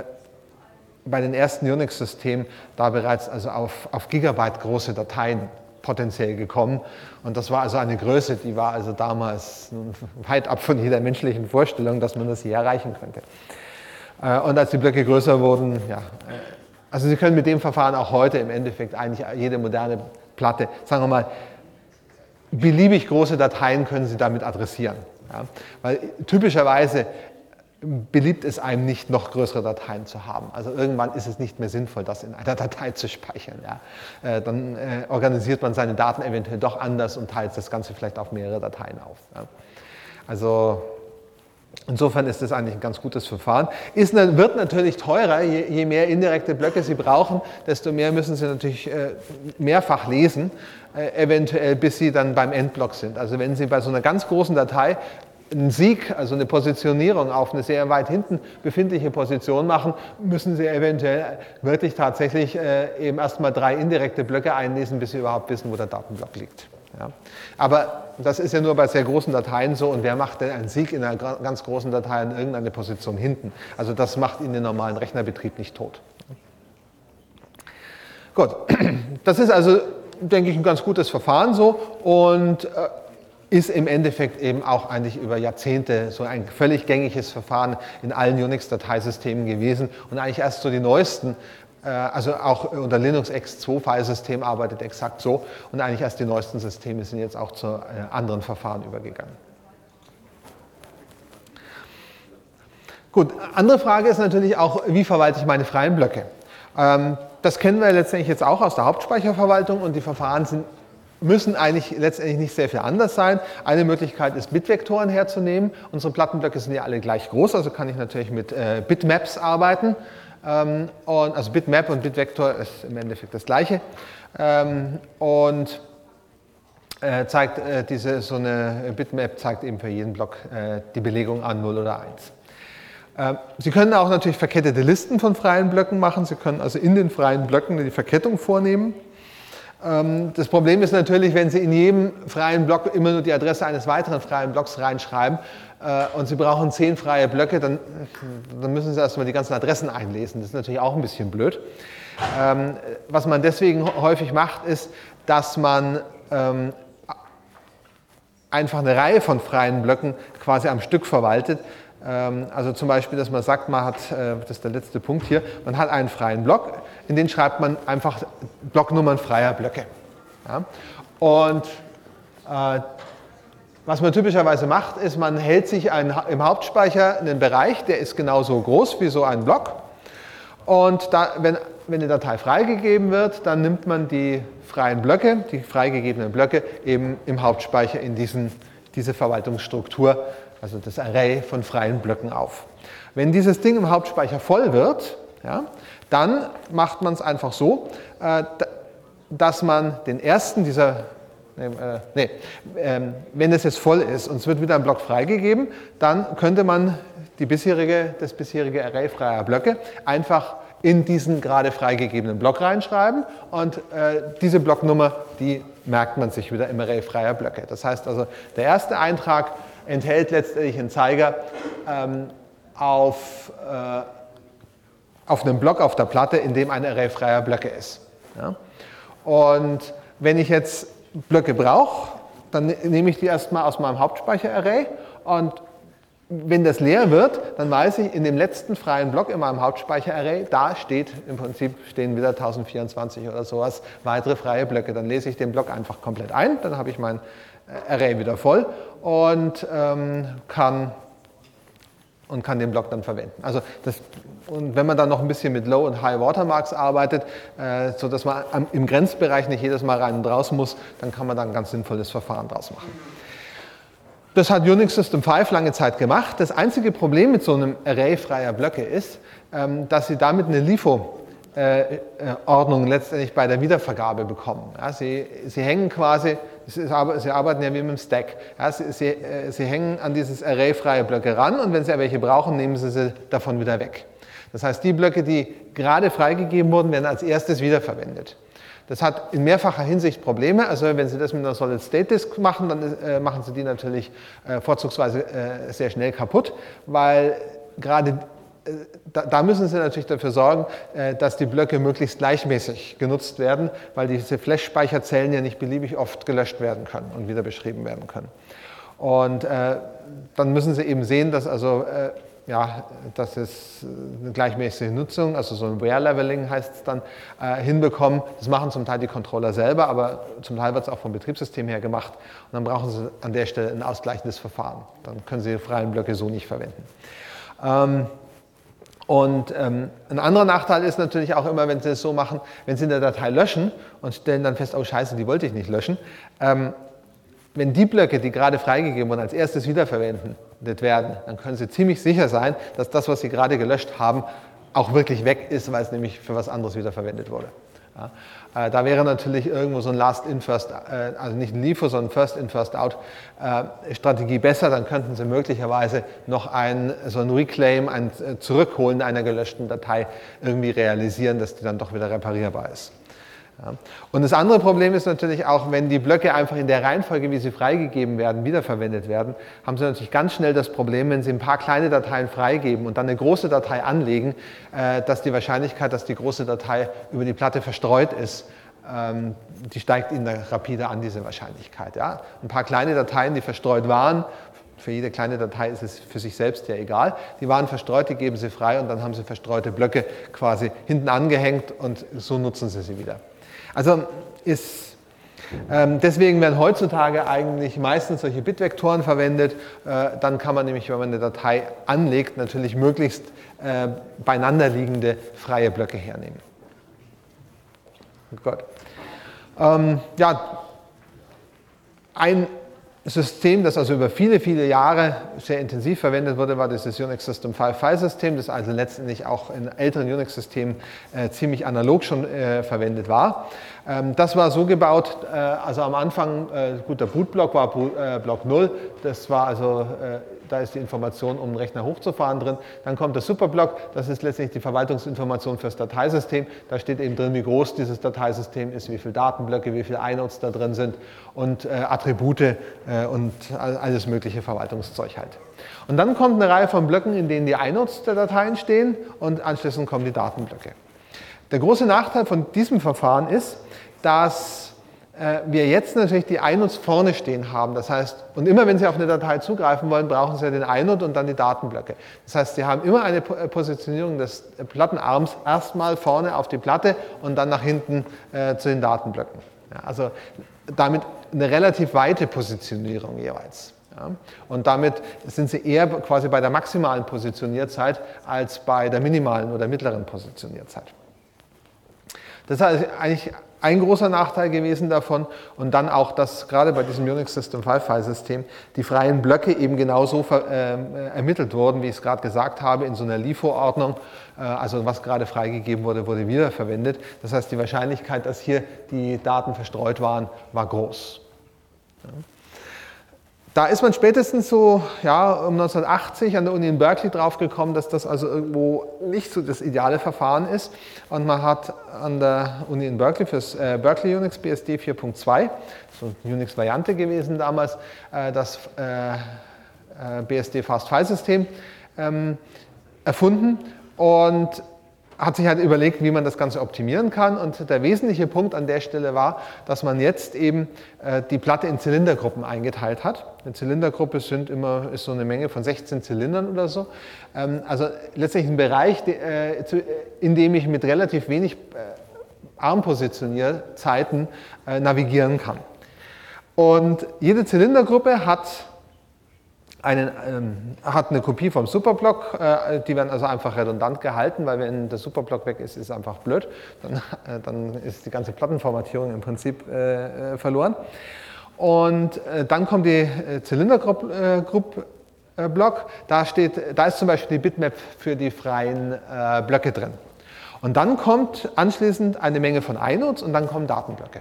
bei den ersten Unix-Systemen da bereits also auf Gigabyte große Dateien potenziell gekommen. Und das war also eine Größe, die war also damals weit ab von jeder menschlichen Vorstellung, dass man das je erreichen könnte. Und als die Blöcke größer wurden, ja, also Sie können mit dem Verfahren auch heute im Endeffekt eigentlich jede moderne Platte, sagen wir mal, beliebig große Dateien können Sie damit adressieren. Ja? Weil typischerweise beliebt es einem nicht, noch größere Dateien zu haben. Also irgendwann ist es nicht mehr sinnvoll, das in einer Datei zu speichern. Ja? Dann organisiert man seine Daten eventuell doch anders und teilt das Ganze vielleicht auf mehrere Dateien auf. Ja? Also insofern ist das eigentlich ein ganz gutes Verfahren. Wird natürlich teurer, je mehr indirekte Blöcke Sie brauchen, desto mehr müssen Sie natürlich mehrfach lesen, eventuell bis Sie dann beim Endblock sind. Also wenn Sie bei so einer ganz großen Datei einen Sieg, also eine Positionierung auf eine sehr weit hinten befindliche Position machen, müssen Sie eventuell wirklich tatsächlich eben erstmal 3 indirekte Blöcke einlesen, bis Sie überhaupt wissen, wo der Datenblock liegt. Ja. Aber das ist ja nur bei sehr großen Dateien so, und wer macht denn einen Sieg in einer ganz großen Datei in irgendeine Position hinten? Also das macht Ihnen den normalen Rechnerbetrieb nicht tot. Gut, das ist also, denke ich, ein ganz gutes Verfahren so und ist im Endeffekt eben auch eigentlich über Jahrzehnte so ein völlig gängiges Verfahren in allen Unix-Dateisystemen gewesen und eigentlich erst so die neuesten, also auch unter Linux X2-File-System arbeitet exakt so, und eigentlich erst die neuesten Systeme sind jetzt auch zu anderen Verfahren übergegangen. Gut, andere Frage ist natürlich auch, wie verwalte ich meine freien Blöcke? Das kennen wir letztendlich jetzt auch aus der Hauptspeicherverwaltung, und die Verfahren müssen eigentlich letztendlich nicht sehr viel anders sein. Eine Möglichkeit ist, Bitvektoren herzunehmen. Unsere Plattenblöcke sind ja alle gleich groß, also kann ich natürlich mit Bitmaps arbeiten. Also Bitmap und Bitvektor ist im Endeffekt das Gleiche. Und zeigt so eine Bitmap zeigt eben für jeden Block die Belegung an 0 oder 1. Sie können auch natürlich verkettete Listen von freien Blöcken machen. Sie können also in den freien Blöcken die Verkettung vornehmen. Das Problem ist natürlich, wenn Sie in jedem freien Block immer nur die Adresse eines weiteren freien Blocks reinschreiben und Sie brauchen 10 freie Blöcke, dann müssen Sie erstmal die ganzen Adressen einlesen. Das ist natürlich auch ein bisschen blöd. Was man deswegen häufig macht, ist, dass man einfach eine Reihe von freien Blöcken quasi am Stück verwaltet. Also zum Beispiel, dass man sagt, man hat, das ist der letzte Punkt hier, man hat einen freien Block, in den schreibt man einfach Blocknummern freier Blöcke. Ja? Und was man typischerweise macht, ist, man hält sich im Hauptspeicher einen Bereich, der ist genauso groß wie so ein Block. Und wenn eine Datei freigegeben wird, dann nimmt man die freien Blöcke, die freigegebenen Blöcke, eben im Hauptspeicher in diese Verwaltungsstruktur, also das Array von freien Blöcken auf. Wenn dieses Ding im Hauptspeicher voll wird, ja, dann macht man es einfach so, dass man den ersten dieser, wenn es jetzt voll ist und es wird wieder ein Block freigegeben, dann könnte man das bisherige Array freier Blöcke einfach in diesen gerade freigegebenen Block reinschreiben, und diese Blocknummer, die merkt man sich wieder im Array freier Blöcke. Das heißt also, der erste Eintrag enthält letztendlich einen Zeiger auf einem Block auf der Platte, in dem ein Array freier Blöcke ist. Ja? Und wenn ich jetzt Blöcke brauche, dann nehme ich die erstmal aus meinem Hauptspeicher-Array und wenn das leer wird, dann weiß ich, in dem letzten freien Block in meinem Hauptspeicher-Array, da im Prinzip stehen wieder 1024 oder sowas weitere freie Blöcke. Dann lese ich den Block einfach komplett ein, dann habe ich mein Array wieder voll und kann den Block dann verwenden. Also und wenn man dann noch ein bisschen mit Low- und High-Watermarks arbeitet, sodass man im Grenzbereich nicht jedes Mal rein und raus muss, dann kann man da ein ganz sinnvolles Verfahren draus machen. Das hat Unix System 5 lange Zeit gemacht. Das einzige Problem mit so einem Array freier Blöcke ist, dass Sie damit eine LIFO-Ordnung letztendlich bei der Wiedervergabe bekommen. Ja, Sie hängen quasi, Sie arbeiten ja wie mit dem Stack. Ja, Sie hängen an dieses Array freie Blöcke ran und wenn Sie welche brauchen, nehmen Sie sie davon wieder weg. Das heißt, die Blöcke, die gerade freigegeben wurden, werden als erstes wiederverwendet. Das hat in mehrfacher Hinsicht Probleme. Also wenn Sie das mit einer Solid-State-Disk machen, dann machen Sie die natürlich vorzugsweise sehr schnell kaputt, weil gerade da müssen Sie natürlich dafür sorgen, dass die Blöcke möglichst gleichmäßig genutzt werden, weil diese Flash-Speicherzellen ja nicht beliebig oft gelöscht werden können und wieder beschrieben werden können. Und dann müssen Sie eben sehen, dass das ist eine gleichmäßige Nutzung, also so ein Wear-Leveling heißt es dann, hinbekommen. Das machen zum Teil die Controller selber, aber zum Teil wird es auch vom Betriebssystem her gemacht. Und dann brauchen Sie an der Stelle ein ausgleichendes Verfahren. Dann können Sie die freien Blöcke so nicht verwenden. Ein anderer Nachteil ist natürlich auch immer, wenn Sie es so machen, wenn Sie eine Datei löschen und stellen dann fest, oh Scheiße, die wollte ich nicht löschen. Wenn die Blöcke, die gerade freigegeben wurden, als erstes wiederverwendet werden, dann können Sie ziemlich sicher sein, dass das, was Sie gerade gelöscht haben, auch wirklich weg ist, weil es nämlich für was anderes wiederverwendet wurde. Ja, da wäre natürlich irgendwo so ein Last-in, also nicht ein LIFO, sondern First-in, First-out-Strategie besser. Dann könnten Sie möglicherweise noch so ein Reclaim, ein Zurückholen einer gelöschten Datei irgendwie realisieren, dass die dann doch wieder reparierbar ist. Ja. Und das andere Problem ist natürlich auch, wenn die Blöcke einfach in der Reihenfolge, wie sie freigegeben werden, wiederverwendet werden, haben Sie natürlich ganz schnell das Problem, wenn Sie ein paar kleine Dateien freigeben und dann eine große Datei anlegen, dass die Wahrscheinlichkeit, dass die große Datei über die Platte verstreut ist, die steigt Ihnen da rapide an, diese Wahrscheinlichkeit. Ja. Ein paar kleine Dateien, die verstreut waren, für jede kleine Datei ist es für sich selbst ja egal. Die waren verstreut, die geben Sie frei und dann haben Sie verstreute Blöcke quasi hinten angehängt und so nutzen Sie sie wieder. Also deswegen werden heutzutage eigentlich meistens solche Bitvektoren verwendet. Dann kann man nämlich, wenn man eine Datei anlegt, natürlich möglichst beieinander liegende freie Blöcke hernehmen. Gut. Ein System, das also über viele, viele Jahre sehr intensiv verwendet wurde, war dieses Unix System 5 Filesystem, das also letztendlich auch in älteren Unix-Systemen ziemlich analog schon verwendet war. Das war so gebaut, also am Anfang, gut, der Bootblock war Block 0, das war also, da ist die Information, um den Rechner hochzufahren drin. Dann kommt der Superblock, das ist letztendlich die Verwaltungsinformation für das Dateisystem. Da steht eben drin, wie groß dieses Dateisystem ist, wie viele Datenblöcke, wie viele Inodes da drin sind und Attribute und alles mögliche Verwaltungszeug halt. Und dann kommt eine Reihe von Blöcken, in denen die Inodes der Dateien stehen und anschließend kommen die Datenblöcke. Der große Nachteil von diesem Verfahren ist, dass wir jetzt natürlich die Inodes vorne stehen haben. Das heißt, und immer wenn Sie auf eine Datei zugreifen wollen, brauchen Sie ja den Inode und dann die Datenblöcke. Das heißt, Sie haben immer eine Positionierung des Plattenarms erstmal vorne auf die Platte und dann nach hinten zu den Datenblöcken. Ja, also damit eine relativ weite Positionierung jeweils. Ja, und damit sind Sie eher quasi bei der maximalen Positionierzeit als bei der minimalen oder mittleren Positionierzeit. Das ist also eigentlich ein großer Nachteil gewesen davon und dann auch, dass gerade bei diesem Unix System 5 Filesystem die freien Blöcke eben genauso ermittelt wurden, wie ich es gerade gesagt habe, in so einer LIFO-Ordnung. Also was gerade freigegeben wurde, wurde wiederverwendet. Das heißt, die Wahrscheinlichkeit, dass hier die Daten verstreut waren, war groß. Ja. Da ist man spätestens so um 1980 an der Uni in Berkeley draufgekommen, dass das also irgendwo nicht so das ideale Verfahren ist. Und man hat an der Uni in Berkeley fürs Berkeley Unix BSD 4.2, so eine Unix-Variante gewesen damals, das BSD Fast File System erfunden. Und hat sich halt überlegt, wie man das Ganze optimieren kann. Und der wesentliche Punkt an der Stelle war, dass man jetzt eben die Platte in Zylindergruppen eingeteilt hat. Eine Zylindergruppe ist so eine Menge von 16 Zylindern oder so. Also letztlich ein Bereich, in dem ich mit relativ wenig Armpositionierzeiten navigieren kann. Und jede Zylindergruppe hat eine Kopie vom Superblock, die werden also einfach redundant gehalten, weil wenn der Superblock weg ist, ist es einfach blöd, dann ist die ganze Plattenformatierung im Prinzip verloren. Und dann kommt die Zylindergroup-Block, da ist zum Beispiel die Bitmap für die freien Blöcke drin. Und dann kommt anschließend eine Menge von Inodes und dann kommen Datenblöcke.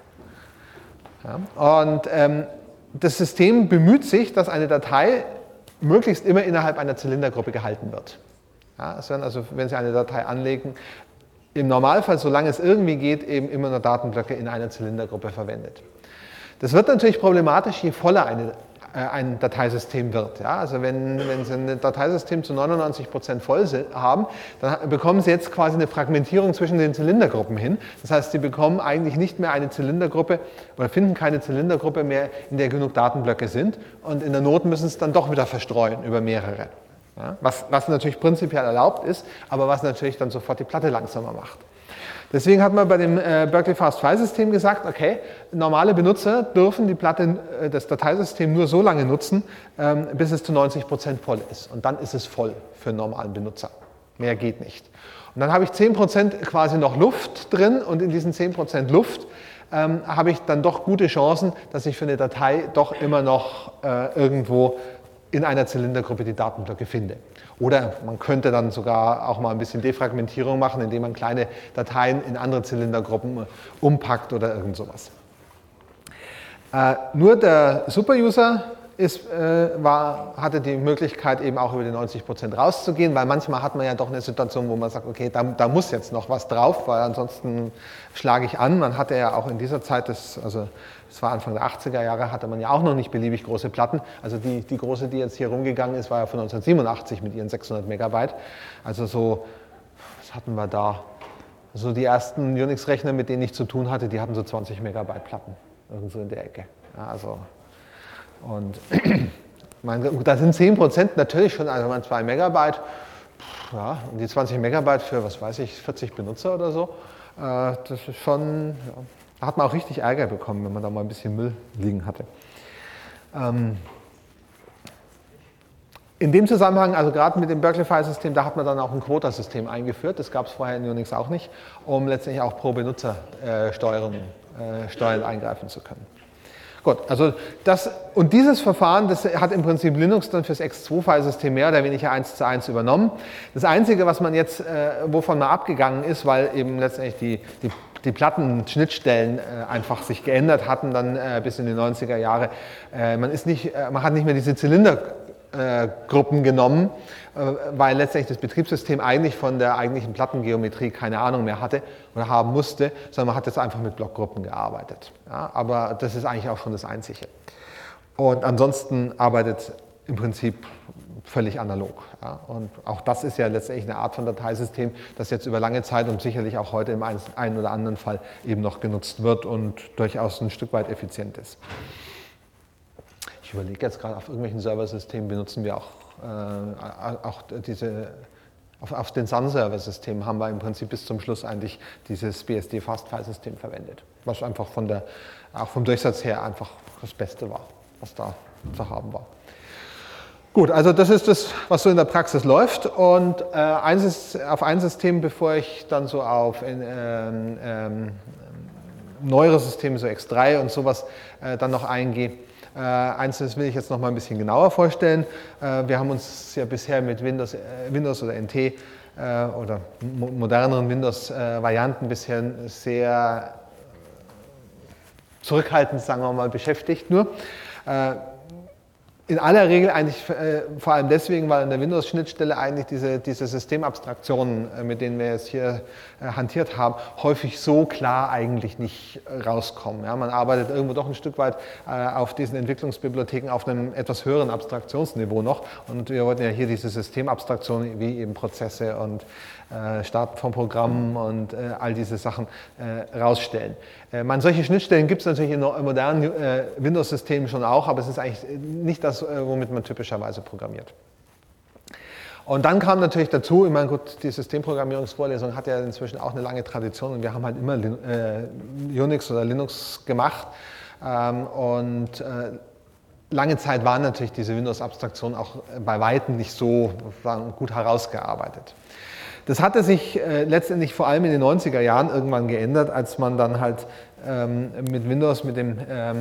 Ja, und das System bemüht sich, dass eine Datei möglichst immer innerhalb einer Zylindergruppe gehalten wird. Ja, es werden also, wenn Sie eine Datei anlegen, im Normalfall, solange es irgendwie geht, eben immer nur Datenblöcke in einer Zylindergruppe verwendet. Das wird natürlich problematisch, je voller ein Dateisystem wird. Ja, also wenn Sie ein Dateisystem zu 99% voll haben, dann bekommen Sie jetzt quasi eine Fragmentierung zwischen den Zylindergruppen hin. Das heißt, Sie bekommen eigentlich nicht mehr eine Zylindergruppe oder finden keine Zylindergruppe mehr, in der genug Datenblöcke sind. Und in der Not müssen Sie es dann doch wieder verstreuen über mehrere. Ja, was natürlich prinzipiell erlaubt ist, aber was natürlich dann sofort die Platte langsamer macht. Deswegen hat man bei dem Berkeley Fast File System gesagt, okay, normale Benutzer dürfen die Platte, das Dateisystem nur so lange nutzen, bis es zu 90% voll ist. Und dann ist es voll für einen normalen Benutzer. Mehr geht nicht. Und dann habe ich 10% quasi noch Luft drin und in diesen 10% Luft habe ich dann doch gute Chancen, dass ich für eine Datei doch immer noch irgendwo in einer Zylindergruppe die Datenblöcke finde. Oder man könnte dann sogar auch mal ein bisschen Defragmentierung machen, indem man kleine Dateien in andere Zylindergruppen umpackt oder irgend sowas. Nur der Superuser hatte die Möglichkeit, eben auch über die 90% rauszugehen, weil manchmal hat man ja doch eine Situation, wo man sagt, okay, da muss jetzt noch was drauf, weil ansonsten schlage ich an. Man hatte ja auch in dieser Zeit, das war Anfang der 80er Jahre, hatte man ja auch noch nicht beliebig große Platten. Also die große, die jetzt hier rumgegangen ist, war ja von 1987 mit ihren 600 Megabyte. Also so, was hatten wir da? Also die ersten Unix-Rechner, mit denen ich zu tun hatte, die hatten so 20 Megabyte Platten, irgendwo in der Ecke. Ja, also, und da sind 10% natürlich schon, also 2 Megabyte, ja, und die 20 Megabyte für, was weiß ich, 40 Benutzer oder so, das ist schon, ja, da hat man auch richtig Ärger bekommen, wenn man da mal ein bisschen Müll liegen hatte. In dem Zusammenhang, also gerade mit dem Berkeley File System, da hat man dann auch ein Quota-System eingeführt, das gab es vorher in Unix auch nicht, um letztendlich auch pro Benutzer Steuern eingreifen zu können. Gut, also dieses Verfahren, das hat im Prinzip Linux dann fürs X2-File-System mehr oder weniger 1:1 übernommen. Das Einzige, was man jetzt, wovon man abgegangen ist, weil eben letztendlich die Plattenschnittstellen einfach sich geändert hatten dann bis in die 90er Jahre. Man hat nicht mehr diese Zylindergruppen genommen, weil letztendlich das Betriebssystem eigentlich von der eigentlichen Plattengeometrie keine Ahnung mehr hatte oder haben musste, sondern man hat jetzt einfach mit Blockgruppen gearbeitet. Ja, aber das ist eigentlich auch schon das Einzige. Und ansonsten arbeitet im Prinzip völlig analog. Ja. Und auch das ist ja letztendlich eine Art von Dateisystem, das jetzt über lange Zeit und sicherlich auch heute im einen oder anderen Fall eben noch genutzt wird und durchaus ein Stück weit effizient ist. Ich überlege jetzt gerade, auf irgendwelchen Serversystemen benutzen wir auch auf den Sun-Server-Systemen haben wir im Prinzip bis zum Schluss eigentlich dieses BSD-Fast-File-System verwendet, was einfach auch vom Durchsatz her einfach das Beste war, was da zu haben war. Gut, also das ist das, was so in der Praxis läuft. Und auf ein System, bevor ich dann so auf neuere Systeme, so X3 und sowas, dann noch eingehe. Eins, das will ich jetzt noch mal ein bisschen genauer vorstellen. Wir haben uns ja bisher mit Windows oder NT oder moderneren Windows-Varianten bisher sehr zurückhaltend, sagen wir mal, beschäftigt nur. in aller Regel eigentlich vor allem deswegen, weil in der Windows-Schnittstelle eigentlich diese Systemabstraktionen, mit denen wir jetzt hier hantiert haben, häufig so klar eigentlich nicht rauskommen. Ja, man arbeitet irgendwo doch ein Stück weit auf diesen Entwicklungsbibliotheken auf einem etwas höheren Abstraktionsniveau noch. Und wir wollten ja hier diese Systemabstraktionen wie eben Prozesse und Starten von Programmen und all diese Sachen rausstellen. Solche Schnittstellen gibt es natürlich in modernen Windows-Systemen schon auch, aber es ist eigentlich nicht das, womit man typischerweise programmiert. Und dann kam natürlich dazu, ich meine, gut, die Systemprogrammierungsvorlesung hat ja inzwischen auch eine lange Tradition und wir haben halt immer Unix oder Linux gemacht. Lange Zeit waren natürlich diese Windows-Abstraktionen auch bei Weitem nicht so gut herausgearbeitet. Das hatte sich letztendlich vor allem in den 90er Jahren irgendwann geändert, als man dann halt mit Windows, mit dem,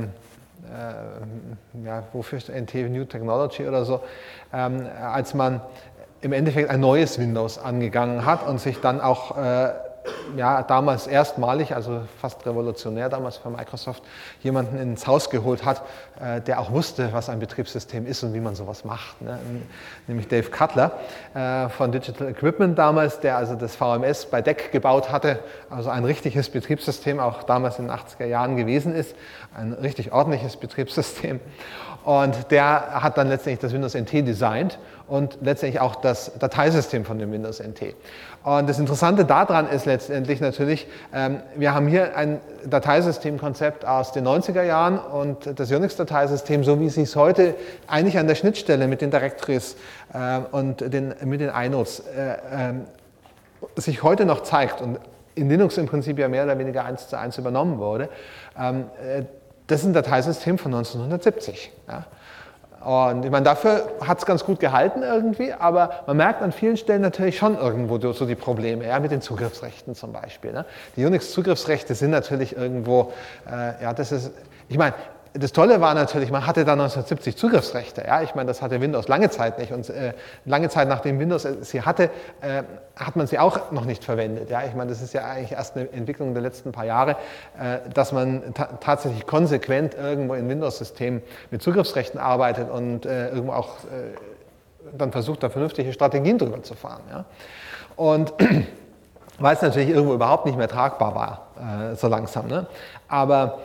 wofür ist NT, New Technology oder so, als man im Endeffekt ein neues Windows angegangen hat und sich dann auch damals erstmalig, also fast revolutionär damals für Microsoft, jemanden ins Haus geholt hat, der auch wusste, was ein Betriebssystem ist und wie man sowas macht. Ne? Nämlich Dave Cutler von Digital Equipment damals, der also das VMS bei DEC gebaut hatte, also ein richtiges Betriebssystem, auch damals in den 80er Jahren gewesen ist, ein richtig ordentliches Betriebssystem. Und der hat dann letztendlich das Windows NT designt und letztendlich auch das Dateisystem von dem Windows NT. Und das Interessante daran ist letztendlich natürlich, wir haben hier ein Dateisystemkonzept aus den 90er Jahren und das Unix-Dateisystem, so wie es sich heute eigentlich an der Schnittstelle mit den Directories und mit den Inodes sich heute noch zeigt und in Linux im Prinzip ja mehr oder weniger 1:1 übernommen wurde. Das ist ein Dateisystem von 1970. Ja. Und ich meine, dafür hat es ganz gut gehalten irgendwie, aber man merkt an vielen Stellen natürlich schon irgendwo so die Probleme, ja, mit den Zugriffsrechten zum Beispiel. Ne. Die Unix-Zugriffsrechte sind natürlich irgendwo, ich meine, das Tolle war natürlich, man hatte da 1970 Zugriffsrechte. Ja? Ich meine, das hatte Windows lange Zeit nicht. Und lange Zeit, nachdem Windows sie hatte, hat man sie auch noch nicht verwendet. Ja? Ich meine, das ist ja eigentlich erst eine Entwicklung der letzten paar Jahre, dass man tatsächlich konsequent irgendwo in Windows-Systemen mit Zugriffsrechten arbeitet und irgendwo auch dann versucht, da vernünftige Strategien drüber zu fahren. Ja? Und weil es natürlich irgendwo überhaupt nicht mehr tragbar war, so langsam. Ne? Aber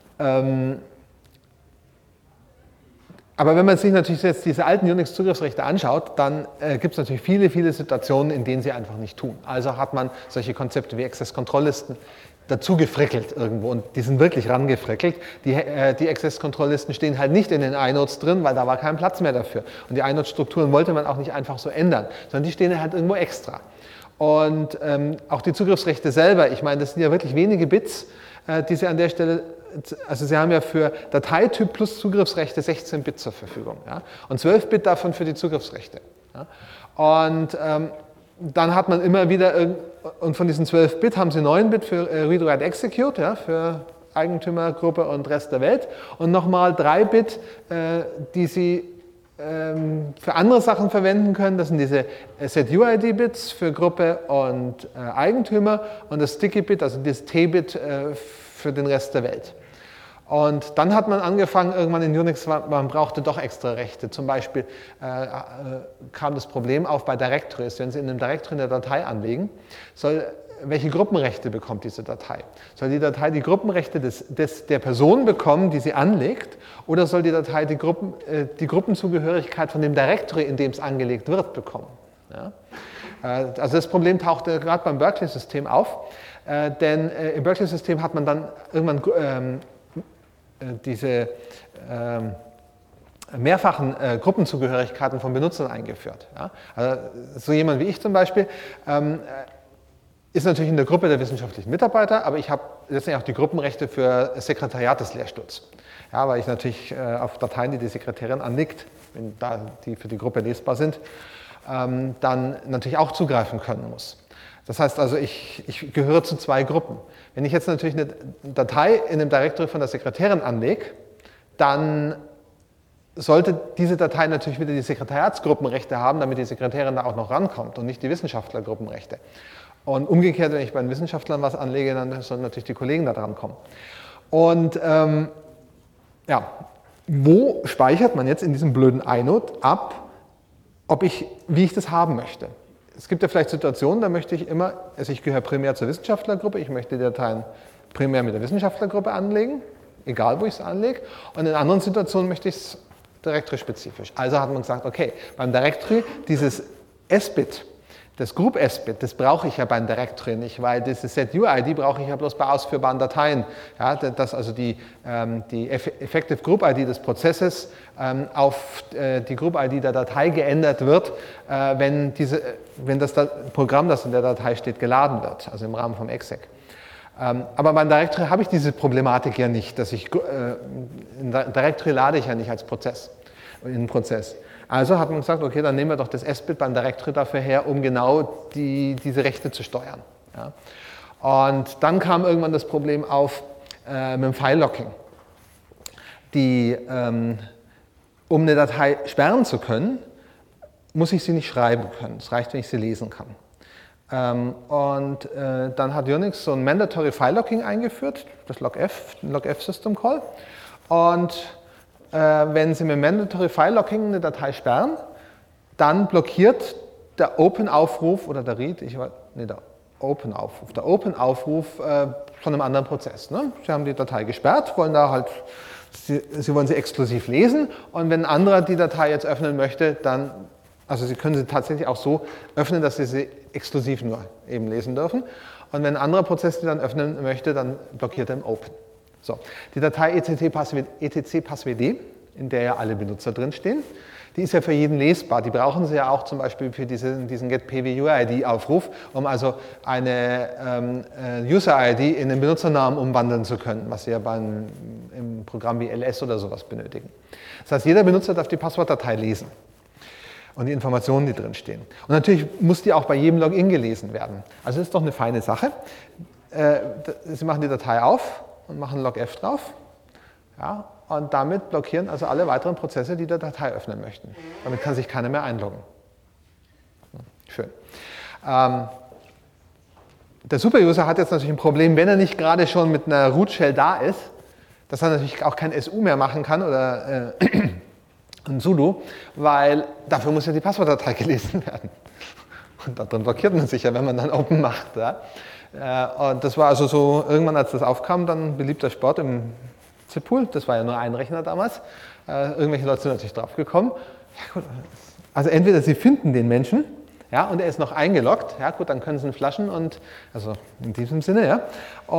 wenn man sich natürlich jetzt diese alten Unix-Zugriffsrechte anschaut, dann gibt es natürlich viele, viele Situationen, in denen sie einfach nicht tun. Also hat man solche Konzepte wie Access-Control-Listen dazu gefrickelt irgendwo und die sind wirklich rangefrickelt. Die Access-Control-Listen stehen halt nicht in den Inodes drin, weil da war kein Platz mehr dafür. Und die Inode-Strukturen wollte man auch nicht einfach so ändern, sondern die stehen halt irgendwo extra. Und auch die Zugriffsrechte selber, ich meine, das sind ja wirklich wenige Bits, die Sie an der Stelle, also Sie haben ja für Dateityp plus Zugriffsrechte 16 Bit zur Verfügung. Ja? Und 12 Bit davon für die Zugriffsrechte. Ja? Und dann hat man immer wieder, und von diesen 12 Bit haben Sie 9 Bit für Read, Write, Execute, ja, für Eigentümergruppe und Rest der Welt. Und nochmal 3 Bit, die Sie für andere Sachen verwenden können. Das sind diese Set-UID-Bits für Gruppe und Eigentümer und das Sticky-Bit, also das T-Bit für den Rest der Welt. Und dann hat man angefangen, irgendwann in Unix, man brauchte doch extra Rechte. Zum Beispiel kam das Problem auf bei Directories. Wenn Sie in einem Directory eine Datei anlegen, welche Gruppenrechte bekommt diese Datei? Soll die Datei die Gruppenrechte der Person bekommen, die sie anlegt, oder soll die Datei die Gruppenzugehörigkeit von dem Directory, in dem es angelegt wird, bekommen? Ja? Also das Problem tauchte gerade beim Berkeley-System auf, denn im Berkeley-System hat man dann irgendwann diese mehrfachen Gruppenzugehörigkeiten von Benutzern eingeführt. Ja? Also so jemand wie ich zum Beispiel ist natürlich in der Gruppe der wissenschaftlichen Mitarbeiter, aber ich habe letztendlich auch die Gruppenrechte für das Sekretariat des Lehrstuhls. Ja, weil ich natürlich auf Dateien, die die Sekretärin anlegt, wenn da die für die Gruppe lesbar sind, dann natürlich auch zugreifen können muss. Das heißt also, ich gehöre zu 2 Gruppen. Wenn ich jetzt natürlich eine Datei in einem Directory von der Sekretärin anlege, dann sollte diese Datei natürlich wieder die Sekretariatsgruppenrechte haben, damit die Sekretärin da auch noch rankommt und nicht die Wissenschaftlergruppenrechte. Und umgekehrt, wenn ich bei den Wissenschaftlern was anlege, dann sollen natürlich die Kollegen da dran kommen. Und wo speichert man jetzt in diesem blöden inode ab, wie ich das haben möchte. Es gibt ja vielleicht Situationen, da möchte ich immer, also ich gehöre primär zur Wissenschaftlergruppe, ich möchte die Dateien primär mit der Wissenschaftlergruppe anlegen, egal wo ich es anlege, und in anderen Situationen möchte ich es Directory-spezifisch. Also hat man gesagt, okay, beim Directory dieses S-Bit, das Group-S-Bit, das brauche ich ja beim Directory nicht, weil diese Set-UID brauche ich ja bloß bei ausführbaren Dateien. Ja, dass also die Effective Group-ID des Prozesses auf die Group-ID der Datei geändert wird, wenn das Programm, das in der Datei steht, geladen wird, also im Rahmen vom exec. Aber beim Directory habe ich diese Problematik ja nicht, dass ein Directory lade ich ja nicht als Prozess, in einen Prozess. Also hat man gesagt, okay, dann nehmen wir doch das S-Bit beim Directory dafür her, um genau diese Rechte zu steuern. Ja. Und dann kam irgendwann das Problem auf mit dem File-Locking. Um eine Datei sperren zu können, muss ich sie nicht schreiben können. Es reicht, wenn ich sie lesen kann. Dann hat Unix so ein Mandatory File-Locking eingeführt, das Logf System Call. Und wenn Sie mit Mandatory File-Locking eine Datei sperren, dann blockiert der Open-Aufruf oder der Read, der Open-Aufruf von einem anderen Prozess. Ne? Sie haben die Datei gesperrt, wollen da halt, Sie wollen sie exklusiv lesen, und wenn ein anderer die Datei jetzt öffnen möchte, dann, also Sie können sie tatsächlich auch so öffnen, dass Sie sie exklusiv nur eben lesen dürfen, und wenn ein anderer Prozess die dann öffnen möchte, dann blockiert er im Open. So, die Datei etc-passwd, in der ja alle Benutzer drinstehen, die ist ja für jeden lesbar. Die brauchen Sie ja auch zum Beispiel für diesen getPWUID-Aufruf, um also eine User-ID in den Benutzernamen umwandeln zu können, was Sie ja im Programm wie ls oder sowas benötigen. Das heißt, jeder Benutzer darf die Passwortdatei lesen und die Informationen, die drinstehen. Und natürlich muss die auch bei jedem Login gelesen werden. Also das ist doch eine feine Sache. Sie machen die Datei auf und machen Logf drauf. Ja, und damit blockieren also alle weiteren Prozesse, die die Datei öffnen möchten. Damit kann sich keiner mehr einloggen. Schön. Der Superuser hat jetzt natürlich ein Problem, wenn er nicht gerade schon mit einer Root-Shell da ist, dass er natürlich auch kein SU mehr machen kann oder ein sudo, weil dafür muss ja die Passwortdatei gelesen werden. Und darin blockiert man sich ja, wenn man dann Open macht. Ja. Und das war also so, irgendwann als das aufkam, dann ein beliebter Sport im Zip-Pool, das war ja nur ein Rechner damals, irgendwelche Leute sind natürlich drauf gekommen. Ja, gut. Also entweder sie finden den Menschen, ja, und er ist noch eingeloggt, ja gut, dann können sie ihn flashen und, also in diesem Sinne, ja,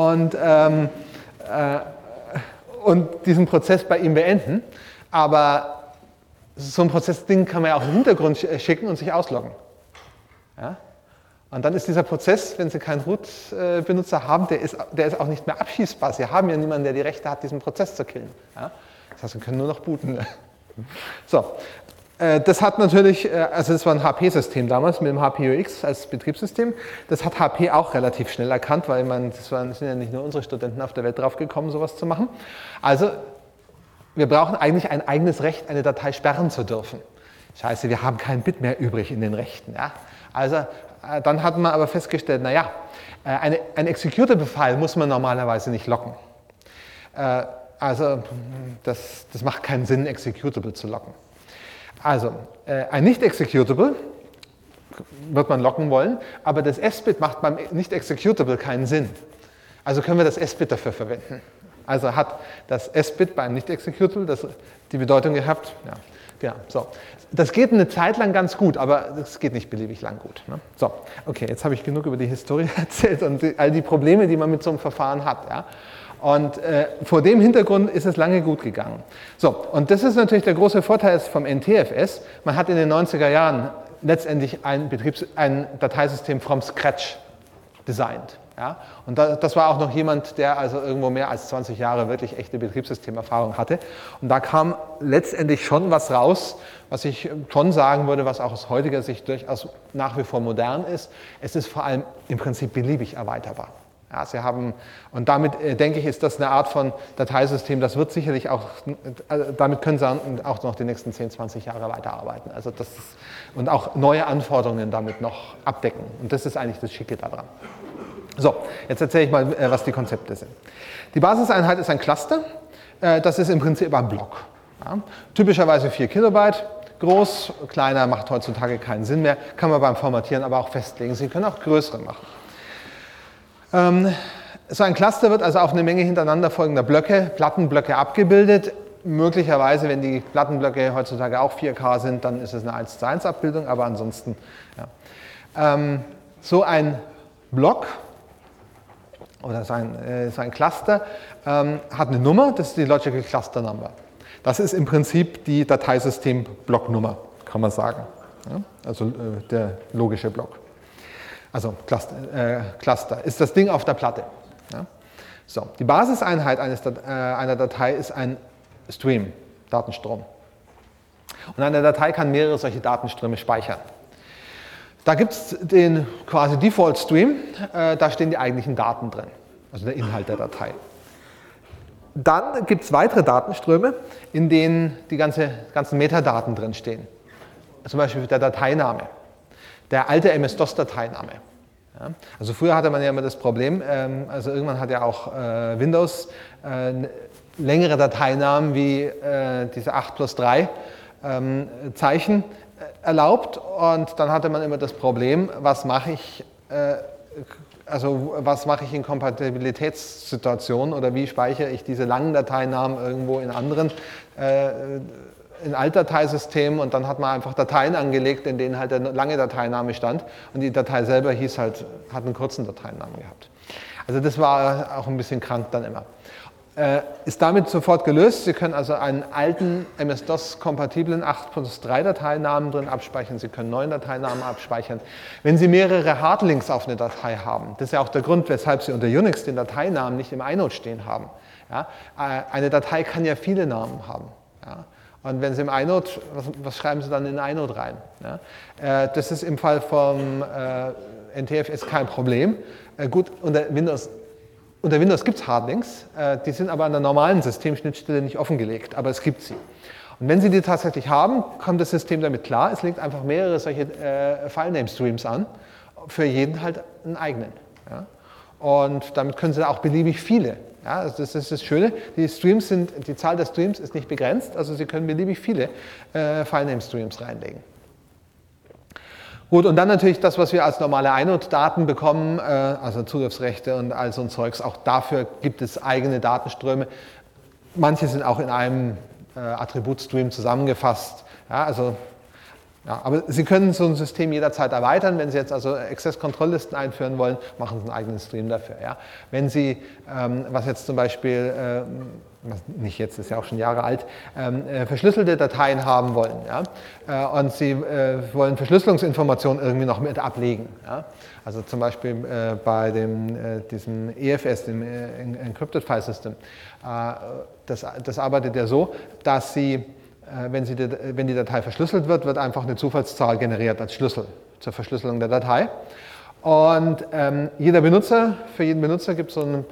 und diesen Prozess bei ihm beenden, aber so ein Prozessding kann man ja auch im Hintergrund schicken und sich ausloggen. Ja? Und dann ist dieser Prozess, wenn Sie keinen Root-Benutzer haben, der ist auch nicht mehr abschießbar. Sie haben ja niemanden, der die Rechte hat, diesen Prozess zu killen. Ja? Das heißt, Sie können nur noch booten. So, das hat natürlich, also das war ein HP-System damals mit dem HP-UX als Betriebssystem. Das hat HP auch relativ schnell erkannt, weil sind ja nicht nur unsere Studenten auf der Welt drauf gekommen, sowas zu machen. Also, wir brauchen eigentlich ein eigenes Recht, eine Datei sperren zu dürfen. Scheiße, wir haben kein Bit mehr übrig in den Rechten. Ja? Also, dann hat man aber festgestellt, naja, ein Executable-File muss man normalerweise nicht locken. Also das macht keinen Sinn, Executable zu locken. Also ein Nicht-Executable wird man locken wollen, aber das S-Bit macht beim Nicht-Executable keinen Sinn. Also können wir das S-Bit dafür verwenden. Also hat das S-Bit beim Nicht-Executable die Bedeutung gehabt, ja, so. Das geht eine Zeit lang ganz gut, aber das geht nicht beliebig lang gut. Ne? So, okay, jetzt habe ich genug über die Historie erzählt und all die Probleme, die man mit so einem Verfahren hat. Ja? Und vor dem Hintergrund ist es lange gut gegangen. So, und das ist natürlich der große Vorteil vom NTFS. Man hat in den 90er Jahren letztendlich ein Dateisystem from scratch designt. Ja? Und das war auch noch jemand, der also irgendwo mehr als 20 Jahre wirklich echte Betriebssystemerfahrung hatte. Und da kam letztendlich schon was raus, was ich schon sagen würde, was auch aus heutiger Sicht durchaus nach wie vor modern ist. Es ist vor allem im Prinzip beliebig erweiterbar. Ja, Sie haben, und damit denke ich, ist das eine Art von Dateisystem, das wird sicherlich auch, damit können Sie auch noch die nächsten 10, 20 Jahre weiterarbeiten. Also und auch neue Anforderungen damit noch abdecken. Und das ist eigentlich das Schicke daran. So, jetzt erzähle ich mal, was die Konzepte sind. Die Basiseinheit ist ein Cluster, das ist im Prinzip ein Block. Ja. Typischerweise 4 Kilobyte groß, kleiner macht heutzutage keinen Sinn mehr, kann man beim Formatieren aber auch festlegen. Sie können auch größere machen. So ein Cluster wird also auf eine Menge hintereinander folgender Blöcke, Plattenblöcke abgebildet. Möglicherweise, wenn die Plattenblöcke heutzutage auch 4K sind, dann ist es eine 1:1 Abbildung, aber ansonsten, ja. So ein Block oder so ein Cluster hat eine Nummer, das ist die Logical Cluster Number. Das ist im Prinzip die Dateisystem-Blocknummer, kann man sagen. Ja? Also der logische Block. Also Cluster ist das Ding auf der Platte. Ja? So, die Basiseinheit einer Datei ist ein Stream, Datenstrom. Und eine Datei kann mehrere solche Datenströme speichern. Da gibt es den quasi Default Stream, da stehen die eigentlichen Daten drin, also der Inhalt der Datei. Dann gibt es weitere Datenströme, in denen die ganzen Metadaten drin stehen. Zum Beispiel der Dateiname, der alte MS-DOS-Dateiname. Ja, also früher hatte man ja immer das Problem, also irgendwann hat ja auch Windows längere Dateinamen wie diese 8+3 Zeichen erlaubt und dann hatte man immer das Problem, was mache ich in Kompatibilitätssituationen oder wie speichere ich diese langen Dateinamen irgendwo in anderen in Altdateisystemen und dann hat man einfach Dateien angelegt, in denen halt der lange Dateiname stand und die Datei selber hat einen kurzen Dateinamen gehabt. Also das war auch ein bisschen krank dann immer. Ist damit sofort gelöst. Sie können also einen alten MS-DOS-kompatiblen 8+3 Dateinamen drin abspeichern. Sie können neuen Dateinamen abspeichern. Wenn Sie mehrere Hardlinks auf eine Datei haben, das ist ja auch der Grund, weshalb Sie unter Unix den Dateinamen nicht im inode stehen haben. Ja? Eine Datei kann ja viele Namen haben. Ja? Und wenn Sie im inode, was schreiben Sie dann in inode rein? Ja? Das ist im Fall vom NTFS kein Problem. Gut, unter Windows gibt es Hardlinks, die sind aber an der normalen Systemschnittstelle nicht offengelegt, aber es gibt sie. Und wenn Sie die tatsächlich haben, kommt das System damit klar, es legt einfach mehrere solche File-Name-Streams an, für jeden halt einen eigenen. Ja? Und damit können Sie auch beliebig viele. Ja? Also das ist das Schöne, die Zahl der Streams ist nicht begrenzt, also Sie können beliebig viele File-Name-Streams reinlegen. Gut, und dann natürlich das, was wir als normale inode-Daten bekommen, also Zugriffsrechte und all so ein Zeugs, auch dafür gibt es eigene Datenströme. Manche sind auch in einem Attributstream zusammengefasst. Ja, also, ja, aber Sie können so ein System jederzeit erweitern. Wenn Sie jetzt also Access-Kontrolllisten einführen wollen, machen Sie einen eigenen Stream dafür. Ja. Wenn Sie, was jetzt zum Beispiel, nicht jetzt, ist ja auch schon Jahre alt, verschlüsselte Dateien haben wollen, ja, und Sie wollen Verschlüsselungsinformationen irgendwie noch mit ablegen. Ja. Also zum Beispiel bei diesem EFS, dem Encrypted File System, das arbeitet ja so, dass Sie wenn die Datei verschlüsselt wird, wird einfach eine Zufallszahl generiert als Schlüssel zur Verschlüsselung der Datei. Und für jeden Benutzer gibt es so ein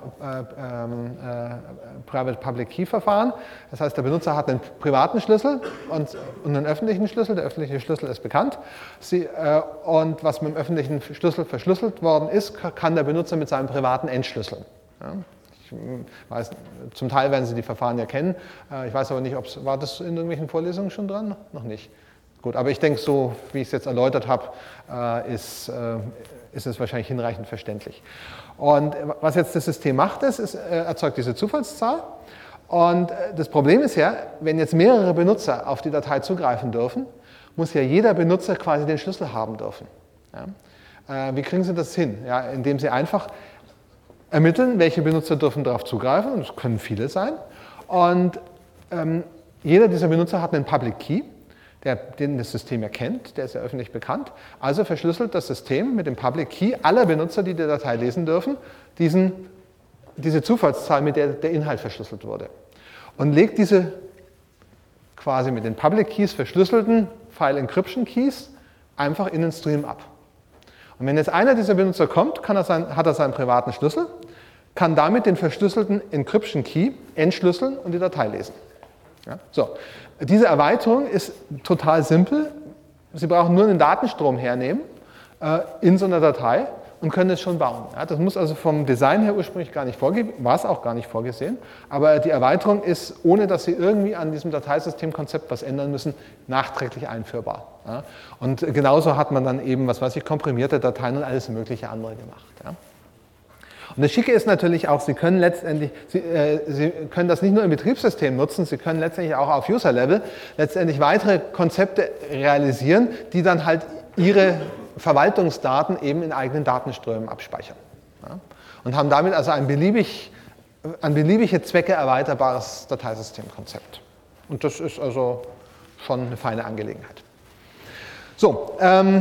Private-Public-Key-Verfahren. Das heißt, der Benutzer hat einen privaten Schlüssel und einen öffentlichen Schlüssel. Der öffentliche Schlüssel ist bekannt. Und was mit dem öffentlichen Schlüssel verschlüsselt worden ist, kann der Benutzer mit seinem privaten entschlüsseln. Ja? Weiß, zum Teil werden Sie die Verfahren ja kennen. Ich weiß aber nicht, war das in irgendwelchen Vorlesungen schon dran? Noch nicht. Gut, aber ich denke, so wie ich es jetzt erläutert habe, ist es wahrscheinlich hinreichend verständlich. Und was jetzt das System macht, ist, erzeugt diese Zufallszahl. Und das Problem ist ja, wenn jetzt mehrere Benutzer auf die Datei zugreifen dürfen, muss ja jeder Benutzer quasi den Schlüssel haben dürfen. Ja? Wie kriegen Sie das hin? Ja, indem Sie einfach ermitteln, welche Benutzer dürfen darauf zugreifen, das können viele sein. Und jeder dieser Benutzer hat einen Public Key, den das System erkennt, der ist ja öffentlich bekannt. Also verschlüsselt das System mit dem Public Key aller Benutzer, die die Datei lesen dürfen, diese Zufallszahl, mit der der Inhalt verschlüsselt wurde. Und legt diese quasi mit den Public Keys verschlüsselten File Encryption Keys einfach in den Stream ab. Und wenn jetzt einer dieser Benutzer kommt, hat er seinen privaten Schlüssel, kann damit den verschlüsselten Encryption Key entschlüsseln und die Datei lesen. Ja, so. Diese Erweiterung ist total simpel. Sie brauchen nur einen Datenstrom hernehmen in so einer Datei und können es schon bauen. Ja, das muss also vom Design her ursprünglich gar nicht vorgehen, war es auch gar nicht vorgesehen, aber die Erweiterung ist, ohne dass Sie irgendwie an diesem Dateisystemkonzept was ändern müssen, nachträglich einführbar. Ja, und genauso hat man dann eben, was weiß ich, komprimierte Dateien und alles mögliche andere gemacht. Ja. Und das Schicke ist natürlich auch, Sie können letztendlich, Sie können das nicht nur im Betriebssystem nutzen, Sie können letztendlich auch auf User-Level letztendlich weitere Konzepte realisieren, die dann halt Ihre Verwaltungsdaten eben in eigenen Datenströmen abspeichern. Ja? Und haben damit also an beliebige Zwecke erweiterbares Dateisystemkonzept. Und das ist also schon eine feine Angelegenheit. So,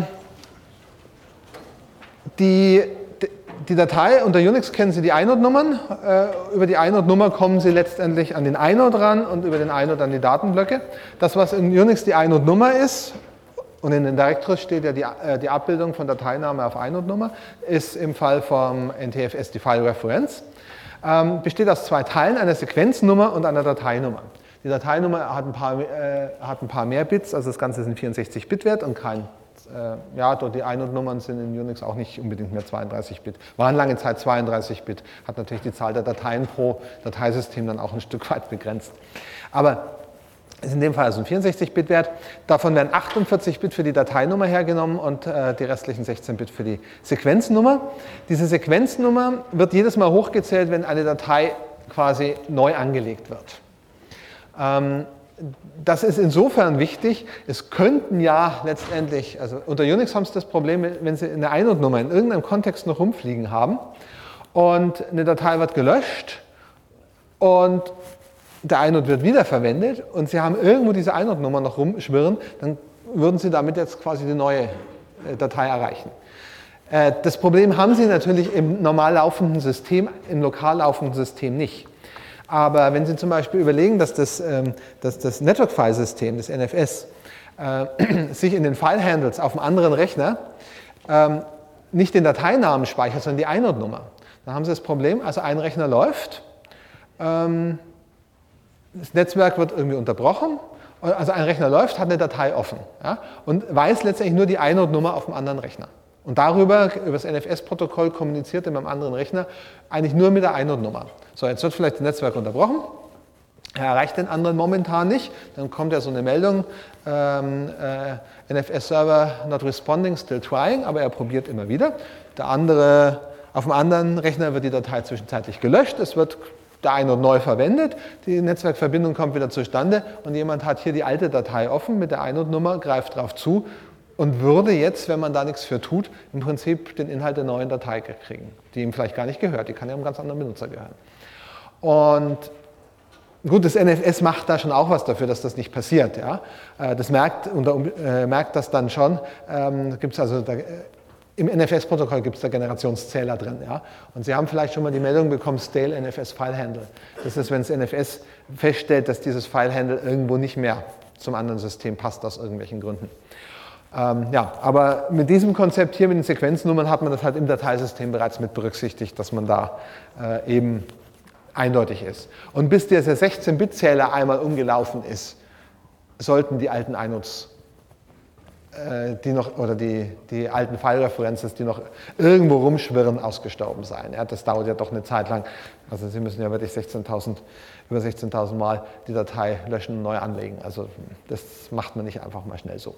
die Datei, unter Unix kennen Sie die Inode-Nummern. Über die Inode-Nummer kommen Sie letztendlich an den Inode ran und über den Inode an die Datenblöcke. Das, was in Unix die Inode-Nummer ist, und in den Directories steht ja die Abbildung von Dateiname auf Inode-Nummer, ist im Fall vom NTFS die File-Referenz. Besteht aus zwei Teilen, einer Sequenznummer und einer Dateinummer. Die Dateinummer hat ein paar mehr Bits, also das Ganze ist ein 64-Bit-Wert und kein ja, die Inode-Nummern sind in Unix auch nicht unbedingt mehr 32-Bit. Waren lange Zeit 32-Bit, hat natürlich die Zahl der Dateien pro Dateisystem dann auch ein Stück weit begrenzt. Aber ist in dem Fall also ein 64-Bit-Wert. Davon werden 48-Bit für die Dateinummer hergenommen und die restlichen 16-Bit für die Sequenznummer. Diese Sequenznummer wird jedes Mal hochgezählt, wenn eine Datei quasi neu angelegt wird. Das ist insofern wichtig, es könnten ja letztendlich, also unter Unix haben Sie das Problem, wenn Sie eine Inode-Nummer in irgendeinem Kontext noch rumfliegen haben und eine Datei wird gelöscht und der Inode wird wiederverwendet und Sie haben irgendwo diese Inode-Nummer noch rumschwirren, dann würden Sie damit jetzt quasi die neue Datei erreichen. Das Problem haben Sie natürlich im normal laufenden System, im lokal laufenden System nicht. Aber wenn Sie zum Beispiel überlegen, dass das Network-File-System, das NFS, sich in den File-Handles auf einem anderen Rechner nicht den Dateinamen speichert, sondern die Inode-Nummer, dann haben Sie das Problem, also ein Rechner läuft, das Netzwerk wird irgendwie unterbrochen, also ein Rechner läuft, hat eine Datei offen, ja, und weiß letztendlich nur die Inode-Nummer auf dem anderen Rechner. Und darüber, über das NFS-Protokoll, kommuniziert er mit einem anderen Rechner eigentlich nur mit der Inode-Nummer. So, jetzt wird vielleicht das Netzwerk unterbrochen. Er erreicht den anderen momentan nicht. Dann kommt ja so eine Meldung, NFS-Server not responding, still trying, aber er probiert immer wieder. Auf dem anderen Rechner wird die Datei zwischenzeitlich gelöscht. Es wird der Inode neu verwendet. Die Netzwerkverbindung kommt wieder zustande und jemand hat hier die alte Datei offen mit der Inode-Nummer, greift drauf zu und würde jetzt, wenn man da nichts für tut, im Prinzip den Inhalt der neuen Datei kriegen, die ihm vielleicht gar nicht gehört, die kann ja einem ganz anderen Benutzer gehören. Und gut, das NFS macht da schon auch was dafür, dass das nicht passiert. Ja? Das merkt das dann schon. Gibt's also im NFS-Protokoll gibt es da Generationszähler drin. Ja? Und Sie haben vielleicht schon mal die Meldung bekommen, Stale NFS File Handle. Das ist, wenn das NFS feststellt, dass dieses File Handle irgendwo nicht mehr zum anderen System passt, aus irgendwelchen Gründen. Ja, aber mit diesem Konzept hier, mit den Sequenznummern, hat man das halt im Dateisystem bereits mit berücksichtigt, dass man da eben eindeutig ist. Und bis dieser 16-Bit-Zähler einmal umgelaufen ist, sollten die alten Inodes, die alten File-References, die noch irgendwo rumschwirren, ausgestorben sein. Ja, das dauert ja doch eine Zeit lang. Also Sie müssen ja wirklich über 16.000 Mal die Datei löschen und neu anlegen. Also das macht man nicht einfach mal schnell so.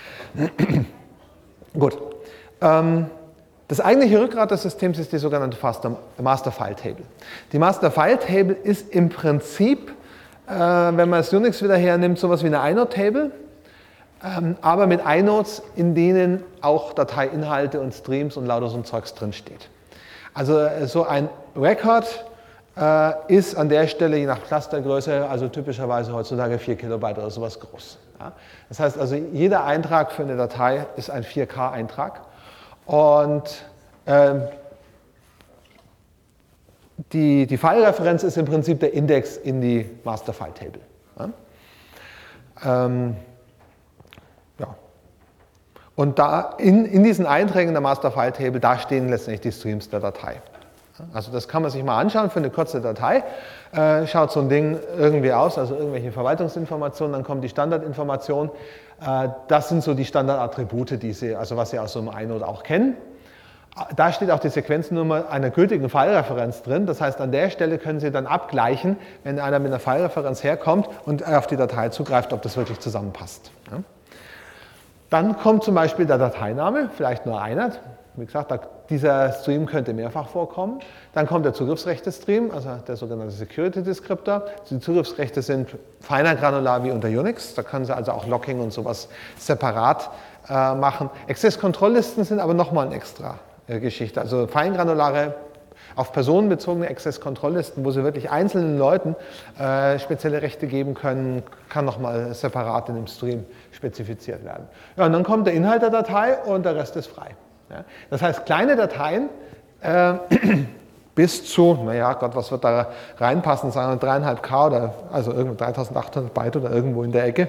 Gut. Das eigentliche Rückgrat des Systems ist die sogenannte Master File Table. Die Master File Table ist im Prinzip, wenn man das Unix wieder hernimmt, sowas wie eine Inode Table, aber mit Inodes, in denen auch Dateiinhalte und Streams und lauter so ein Zeugs drinsteht. Also so ein Record ist an der Stelle je nach Clustergröße, also typischerweise heutzutage 4 Kilobyte oder sowas groß. Ja? Das heißt also, jeder Eintrag für eine Datei ist ein 4K-Eintrag und die File-Referenz ist im Prinzip der Index in die Master File Table. Ja? Ja. Und da in diesen Einträgen der Master File Table, da stehen letztendlich die Streams der Datei. Also das kann man sich mal anschauen für eine kurze Datei. Schaut so ein Ding irgendwie aus, also irgendwelche Verwaltungsinformationen, dann kommt die Standardinformation. Das sind so die Standardattribute, also was Sie aus so einem Inode auch kennen. Da steht auch die Sequenznummer einer gültigen File-Referenz drin. Das heißt, an der Stelle können Sie dann abgleichen, wenn einer mit einer File-Referenz herkommt und auf die Datei zugreift, ob das wirklich zusammenpasst. Ja. Dann kommt zum Beispiel der Dateiname, vielleicht nur einer. Wie gesagt, dieser Stream könnte mehrfach vorkommen. Dann kommt der Zugriffsrechte-Stream, also der sogenannte Security-Descriptor. Die Zugriffsrechte sind feiner granular wie unter Unix. Da können Sie also auch Locking und sowas separat machen. Access-Kontrolllisten sind aber nochmal eine extra Geschichte. Also feingranulare, auf Personen bezogene Access-Kontrolllisten, wo Sie wirklich einzelnen Leuten spezielle Rechte geben können, kann nochmal separat in dem Stream spezifiziert werden. Ja, und dann kommt der Inhalt der Datei und der Rest ist frei. Ja, das heißt, kleine Dateien bis zu, naja, Gott, was wird da reinpassen, sagen wir 3,5K oder also irgendwo 3800 Byte oder irgendwo in der Ecke,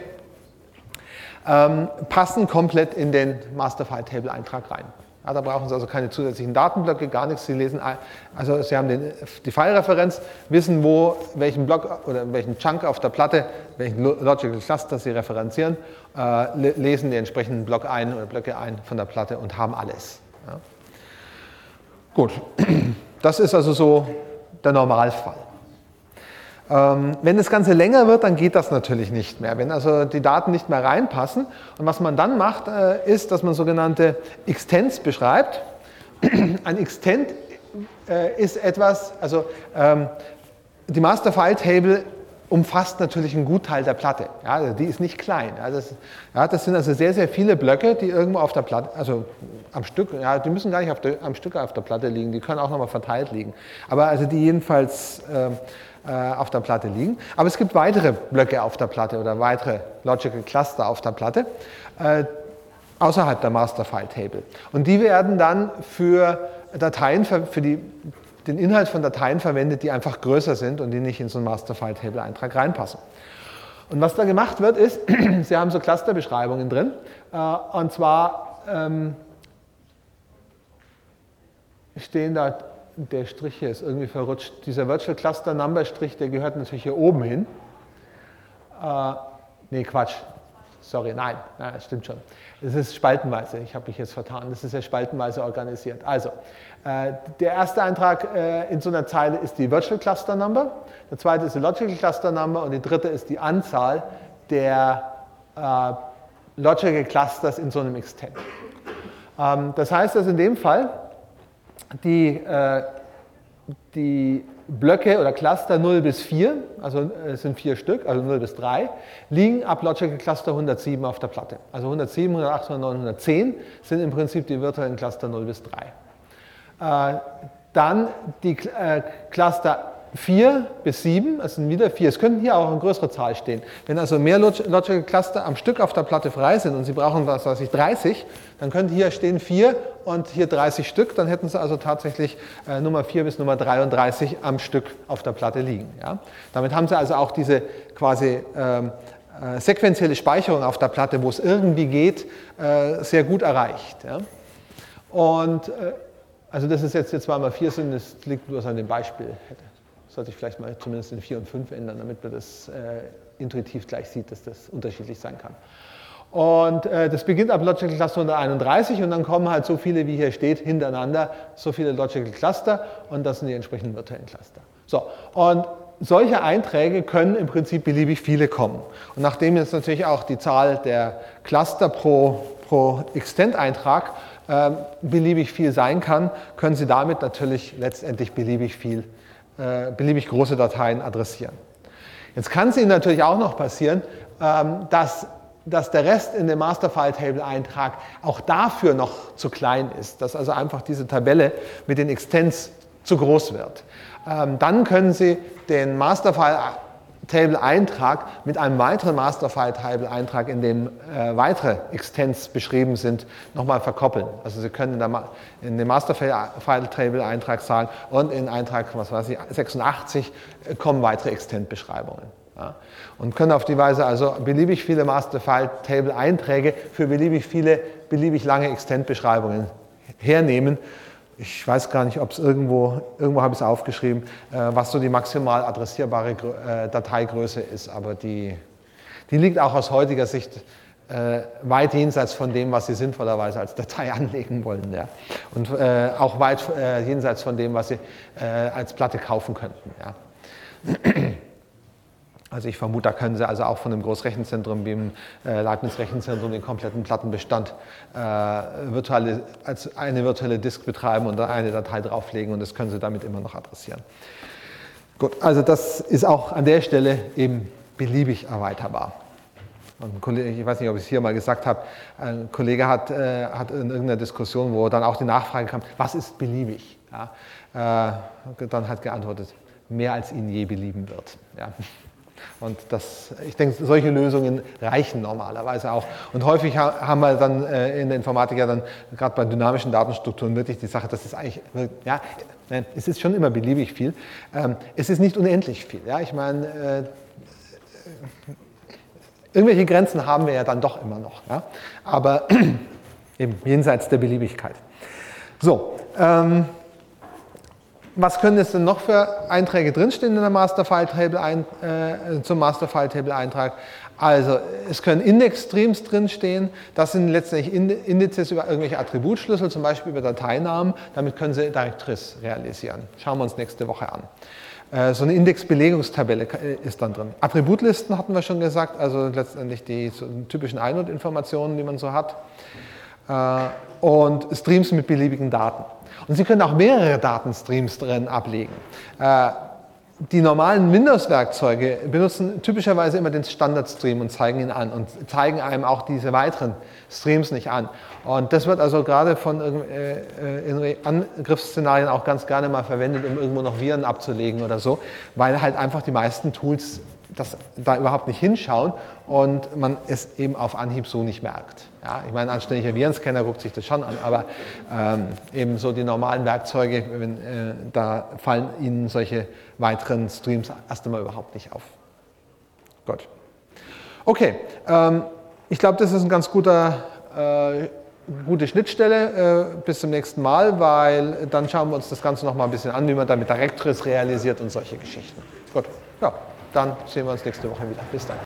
passen komplett in den Master-File-Table-Eintrag rein. Ja, da brauchen Sie also keine zusätzlichen Datenblöcke, gar nichts. Sie lesen, also Sie haben die File-Referenz, wissen, welchen Block oder welchen Chunk auf der Platte, welchen Logical Cluster Sie referenzieren, lesen die entsprechenden Blöcke ein von der Platte und haben alles. Ja. Gut, das ist also so der Normalfall. Wenn das Ganze länger wird, dann geht das natürlich nicht mehr. Wenn also die Daten nicht mehr reinpassen. Und was man dann macht, ist, dass man sogenannte Extents beschreibt. Ein Extent ist etwas, also die Master-File-Table umfasst natürlich einen Gutteil der Platte. Ja, die ist nicht klein. Das sind also sehr, sehr viele Blöcke, die irgendwo auf der Platte, also am Stück, ja, die müssen gar nicht am Stück auf der Platte liegen, die können auch nochmal verteilt liegen. Aber also die jedenfalls auf der Platte liegen. Aber es gibt weitere Blöcke auf der Platte oder weitere Logical Cluster auf der Platte außerhalb der Master-File-Table. Und die werden dann für Dateien, den Inhalt von Dateien verwendet, die einfach größer sind und die nicht in so einen Master-File-Table-Eintrag reinpassen. Und was da gemacht wird, ist, Sie haben so Clusterbeschreibungen drin. Und zwar stehen da, der Strich hier ist irgendwie verrutscht. Dieser Virtual Cluster Number Strich, der gehört natürlich hier oben hin. Nee, Quatsch. Sorry, nein, das stimmt schon. Es ist spaltenweise, ich habe mich jetzt vertan. Das ist ja spaltenweise organisiert. Also, der erste Eintrag in so einer Zeile ist die Virtual Cluster Number, der zweite ist die Logical Cluster Number und die dritte ist die Anzahl der Logical Clusters in so einem Extent. Das heißt, dass in dem Fall die Blöcke oder Cluster 0 bis 4, also es sind 4 Stück, also 0 bis 3, liegen ab Logical Cluster 107 auf der Platte. Also 107, 108, 109, 110 sind im Prinzip die virtuellen Cluster 0 bis 3. Dann die Cluster 4 bis 7, es sind wieder 4. Es könnten hier auch eine größere Zahl stehen. Wenn also mehr Logical Cluster am Stück auf der Platte frei sind und Sie brauchen, was weiß ich, 30, dann könnte hier stehen 4 und hier 30 Stück. Dann hätten Sie also tatsächlich Nummer 4 bis Nummer 33 am Stück auf der Platte liegen. Ja? Damit haben Sie also auch diese quasi sequenzielle Speicherung auf der Platte, wo es irgendwie geht, sehr gut erreicht. Ja? Und also das ist jetzt hier 2 mal 4 sind, das liegt bloß an dem Beispiel. Sollte ich vielleicht mal zumindest in 4 und 5 ändern, damit man das intuitiv gleich sieht, dass das unterschiedlich sein kann. Und das beginnt ab Logical Cluster 131 und dann kommen halt so viele, wie hier steht, hintereinander, so viele Logical Cluster und das sind die entsprechenden virtuellen Cluster. So, und solche Einträge können im Prinzip beliebig viele kommen. Und nachdem jetzt natürlich auch die Zahl der Cluster pro Extent-Eintrag beliebig viel sein kann, können Sie damit natürlich letztendlich beliebig große Dateien adressieren. Jetzt kann es Ihnen natürlich auch noch passieren, dass der Rest in dem Master-File-Table-Eintrag auch dafür noch zu klein ist, dass also einfach diese Tabelle mit den Extents zu groß wird. Dann können Sie den Master-File-Table-Eintrag mit einem weiteren Master-File-Table-Eintrag, in dem weitere Extents beschrieben sind, nochmal verkoppeln. Also Sie können in dem Master-File-Table-Eintrag sagen, und in Eintrag, was weiß ich, 86 kommen weitere Extent-Beschreibungen. Ja, und können auf die Weise also beliebig viele Master-File-Table-Einträge für beliebig lange Extent-Beschreibungen hernehmen. Ich weiß gar nicht, ob es irgendwo habe ich es aufgeschrieben, was so die maximal adressierbare Dateigröße ist, aber die liegt auch aus heutiger Sicht weit jenseits von dem, was Sie sinnvollerweise als Datei anlegen wollen. Ja. Und auch weit jenseits von dem, was Sie als Platte kaufen könnten. Ja. Also ich vermute, da können Sie also auch von einem Großrechenzentrum wie dem Leibniz-Rechenzentrum den kompletten Plattenbestand als eine virtuelle Disk betreiben und dann eine Datei drauflegen und das können Sie damit immer noch adressieren. Gut, also das ist auch an der Stelle eben beliebig erweiterbar. Und ein Kollege, ich weiß nicht, ob ich es hier mal gesagt habe, ein Kollege hat in irgendeiner Diskussion, wo dann auch die Nachfrage kam, was ist beliebig? Ja, dann hat geantwortet, mehr als Ihnen je belieben wird. Ja. Und ich denke, solche Lösungen reichen normalerweise auch. Und häufig haben wir dann in der Informatik ja dann, gerade bei dynamischen Datenstrukturen, wirklich die Sache, das ist eigentlich, ja, es ist schon immer beliebig viel. Es ist nicht unendlich viel. Ja. Ich meine, irgendwelche Grenzen haben wir ja dann doch immer noch, ja? Aber eben jenseits der Beliebigkeit. So, was können jetzt denn noch für Einträge drinstehen in der zum Master-File-Table-Eintrag? Also es können Index-Streams drinstehen, das sind letztendlich Indizes über irgendwelche Attributschlüssel, zum Beispiel über Dateinamen, damit können Sie Directories realisieren. Schauen wir uns nächste Woche an. So eine Indexbelegungstabelle ist dann drin. Attributlisten hatten wir schon gesagt, also letztendlich die so typischen Einordinformationen, die man so hat. Und Streams mit beliebigen Daten. Und Sie können auch mehrere Datenstreams drin ablegen. Die normalen Windows-Werkzeuge benutzen typischerweise immer den Standardstream und zeigen ihn an und zeigen einem auch diese weiteren Streams nicht an. Und das wird also gerade in Angriffsszenarien auch ganz gerne mal verwendet, um irgendwo noch Viren abzulegen oder so, weil halt einfach die meisten Tools da überhaupt nicht hinschauen und man es eben auf Anhieb so nicht merkt. Ja, ich meine, ein anständiger Virenscanner guckt sich das schon an, aber eben so die normalen Werkzeuge, da fallen Ihnen solche weiteren Streams erst einmal überhaupt nicht auf. Gut. Okay, ich glaube, das ist eine ganz gute Schnittstelle bis zum nächsten Mal, weil dann schauen wir uns das Ganze noch mal ein bisschen an, wie man damit Directories realisiert und solche Geschichten. Gut, ja, dann sehen wir uns nächste Woche wieder. Bis dann.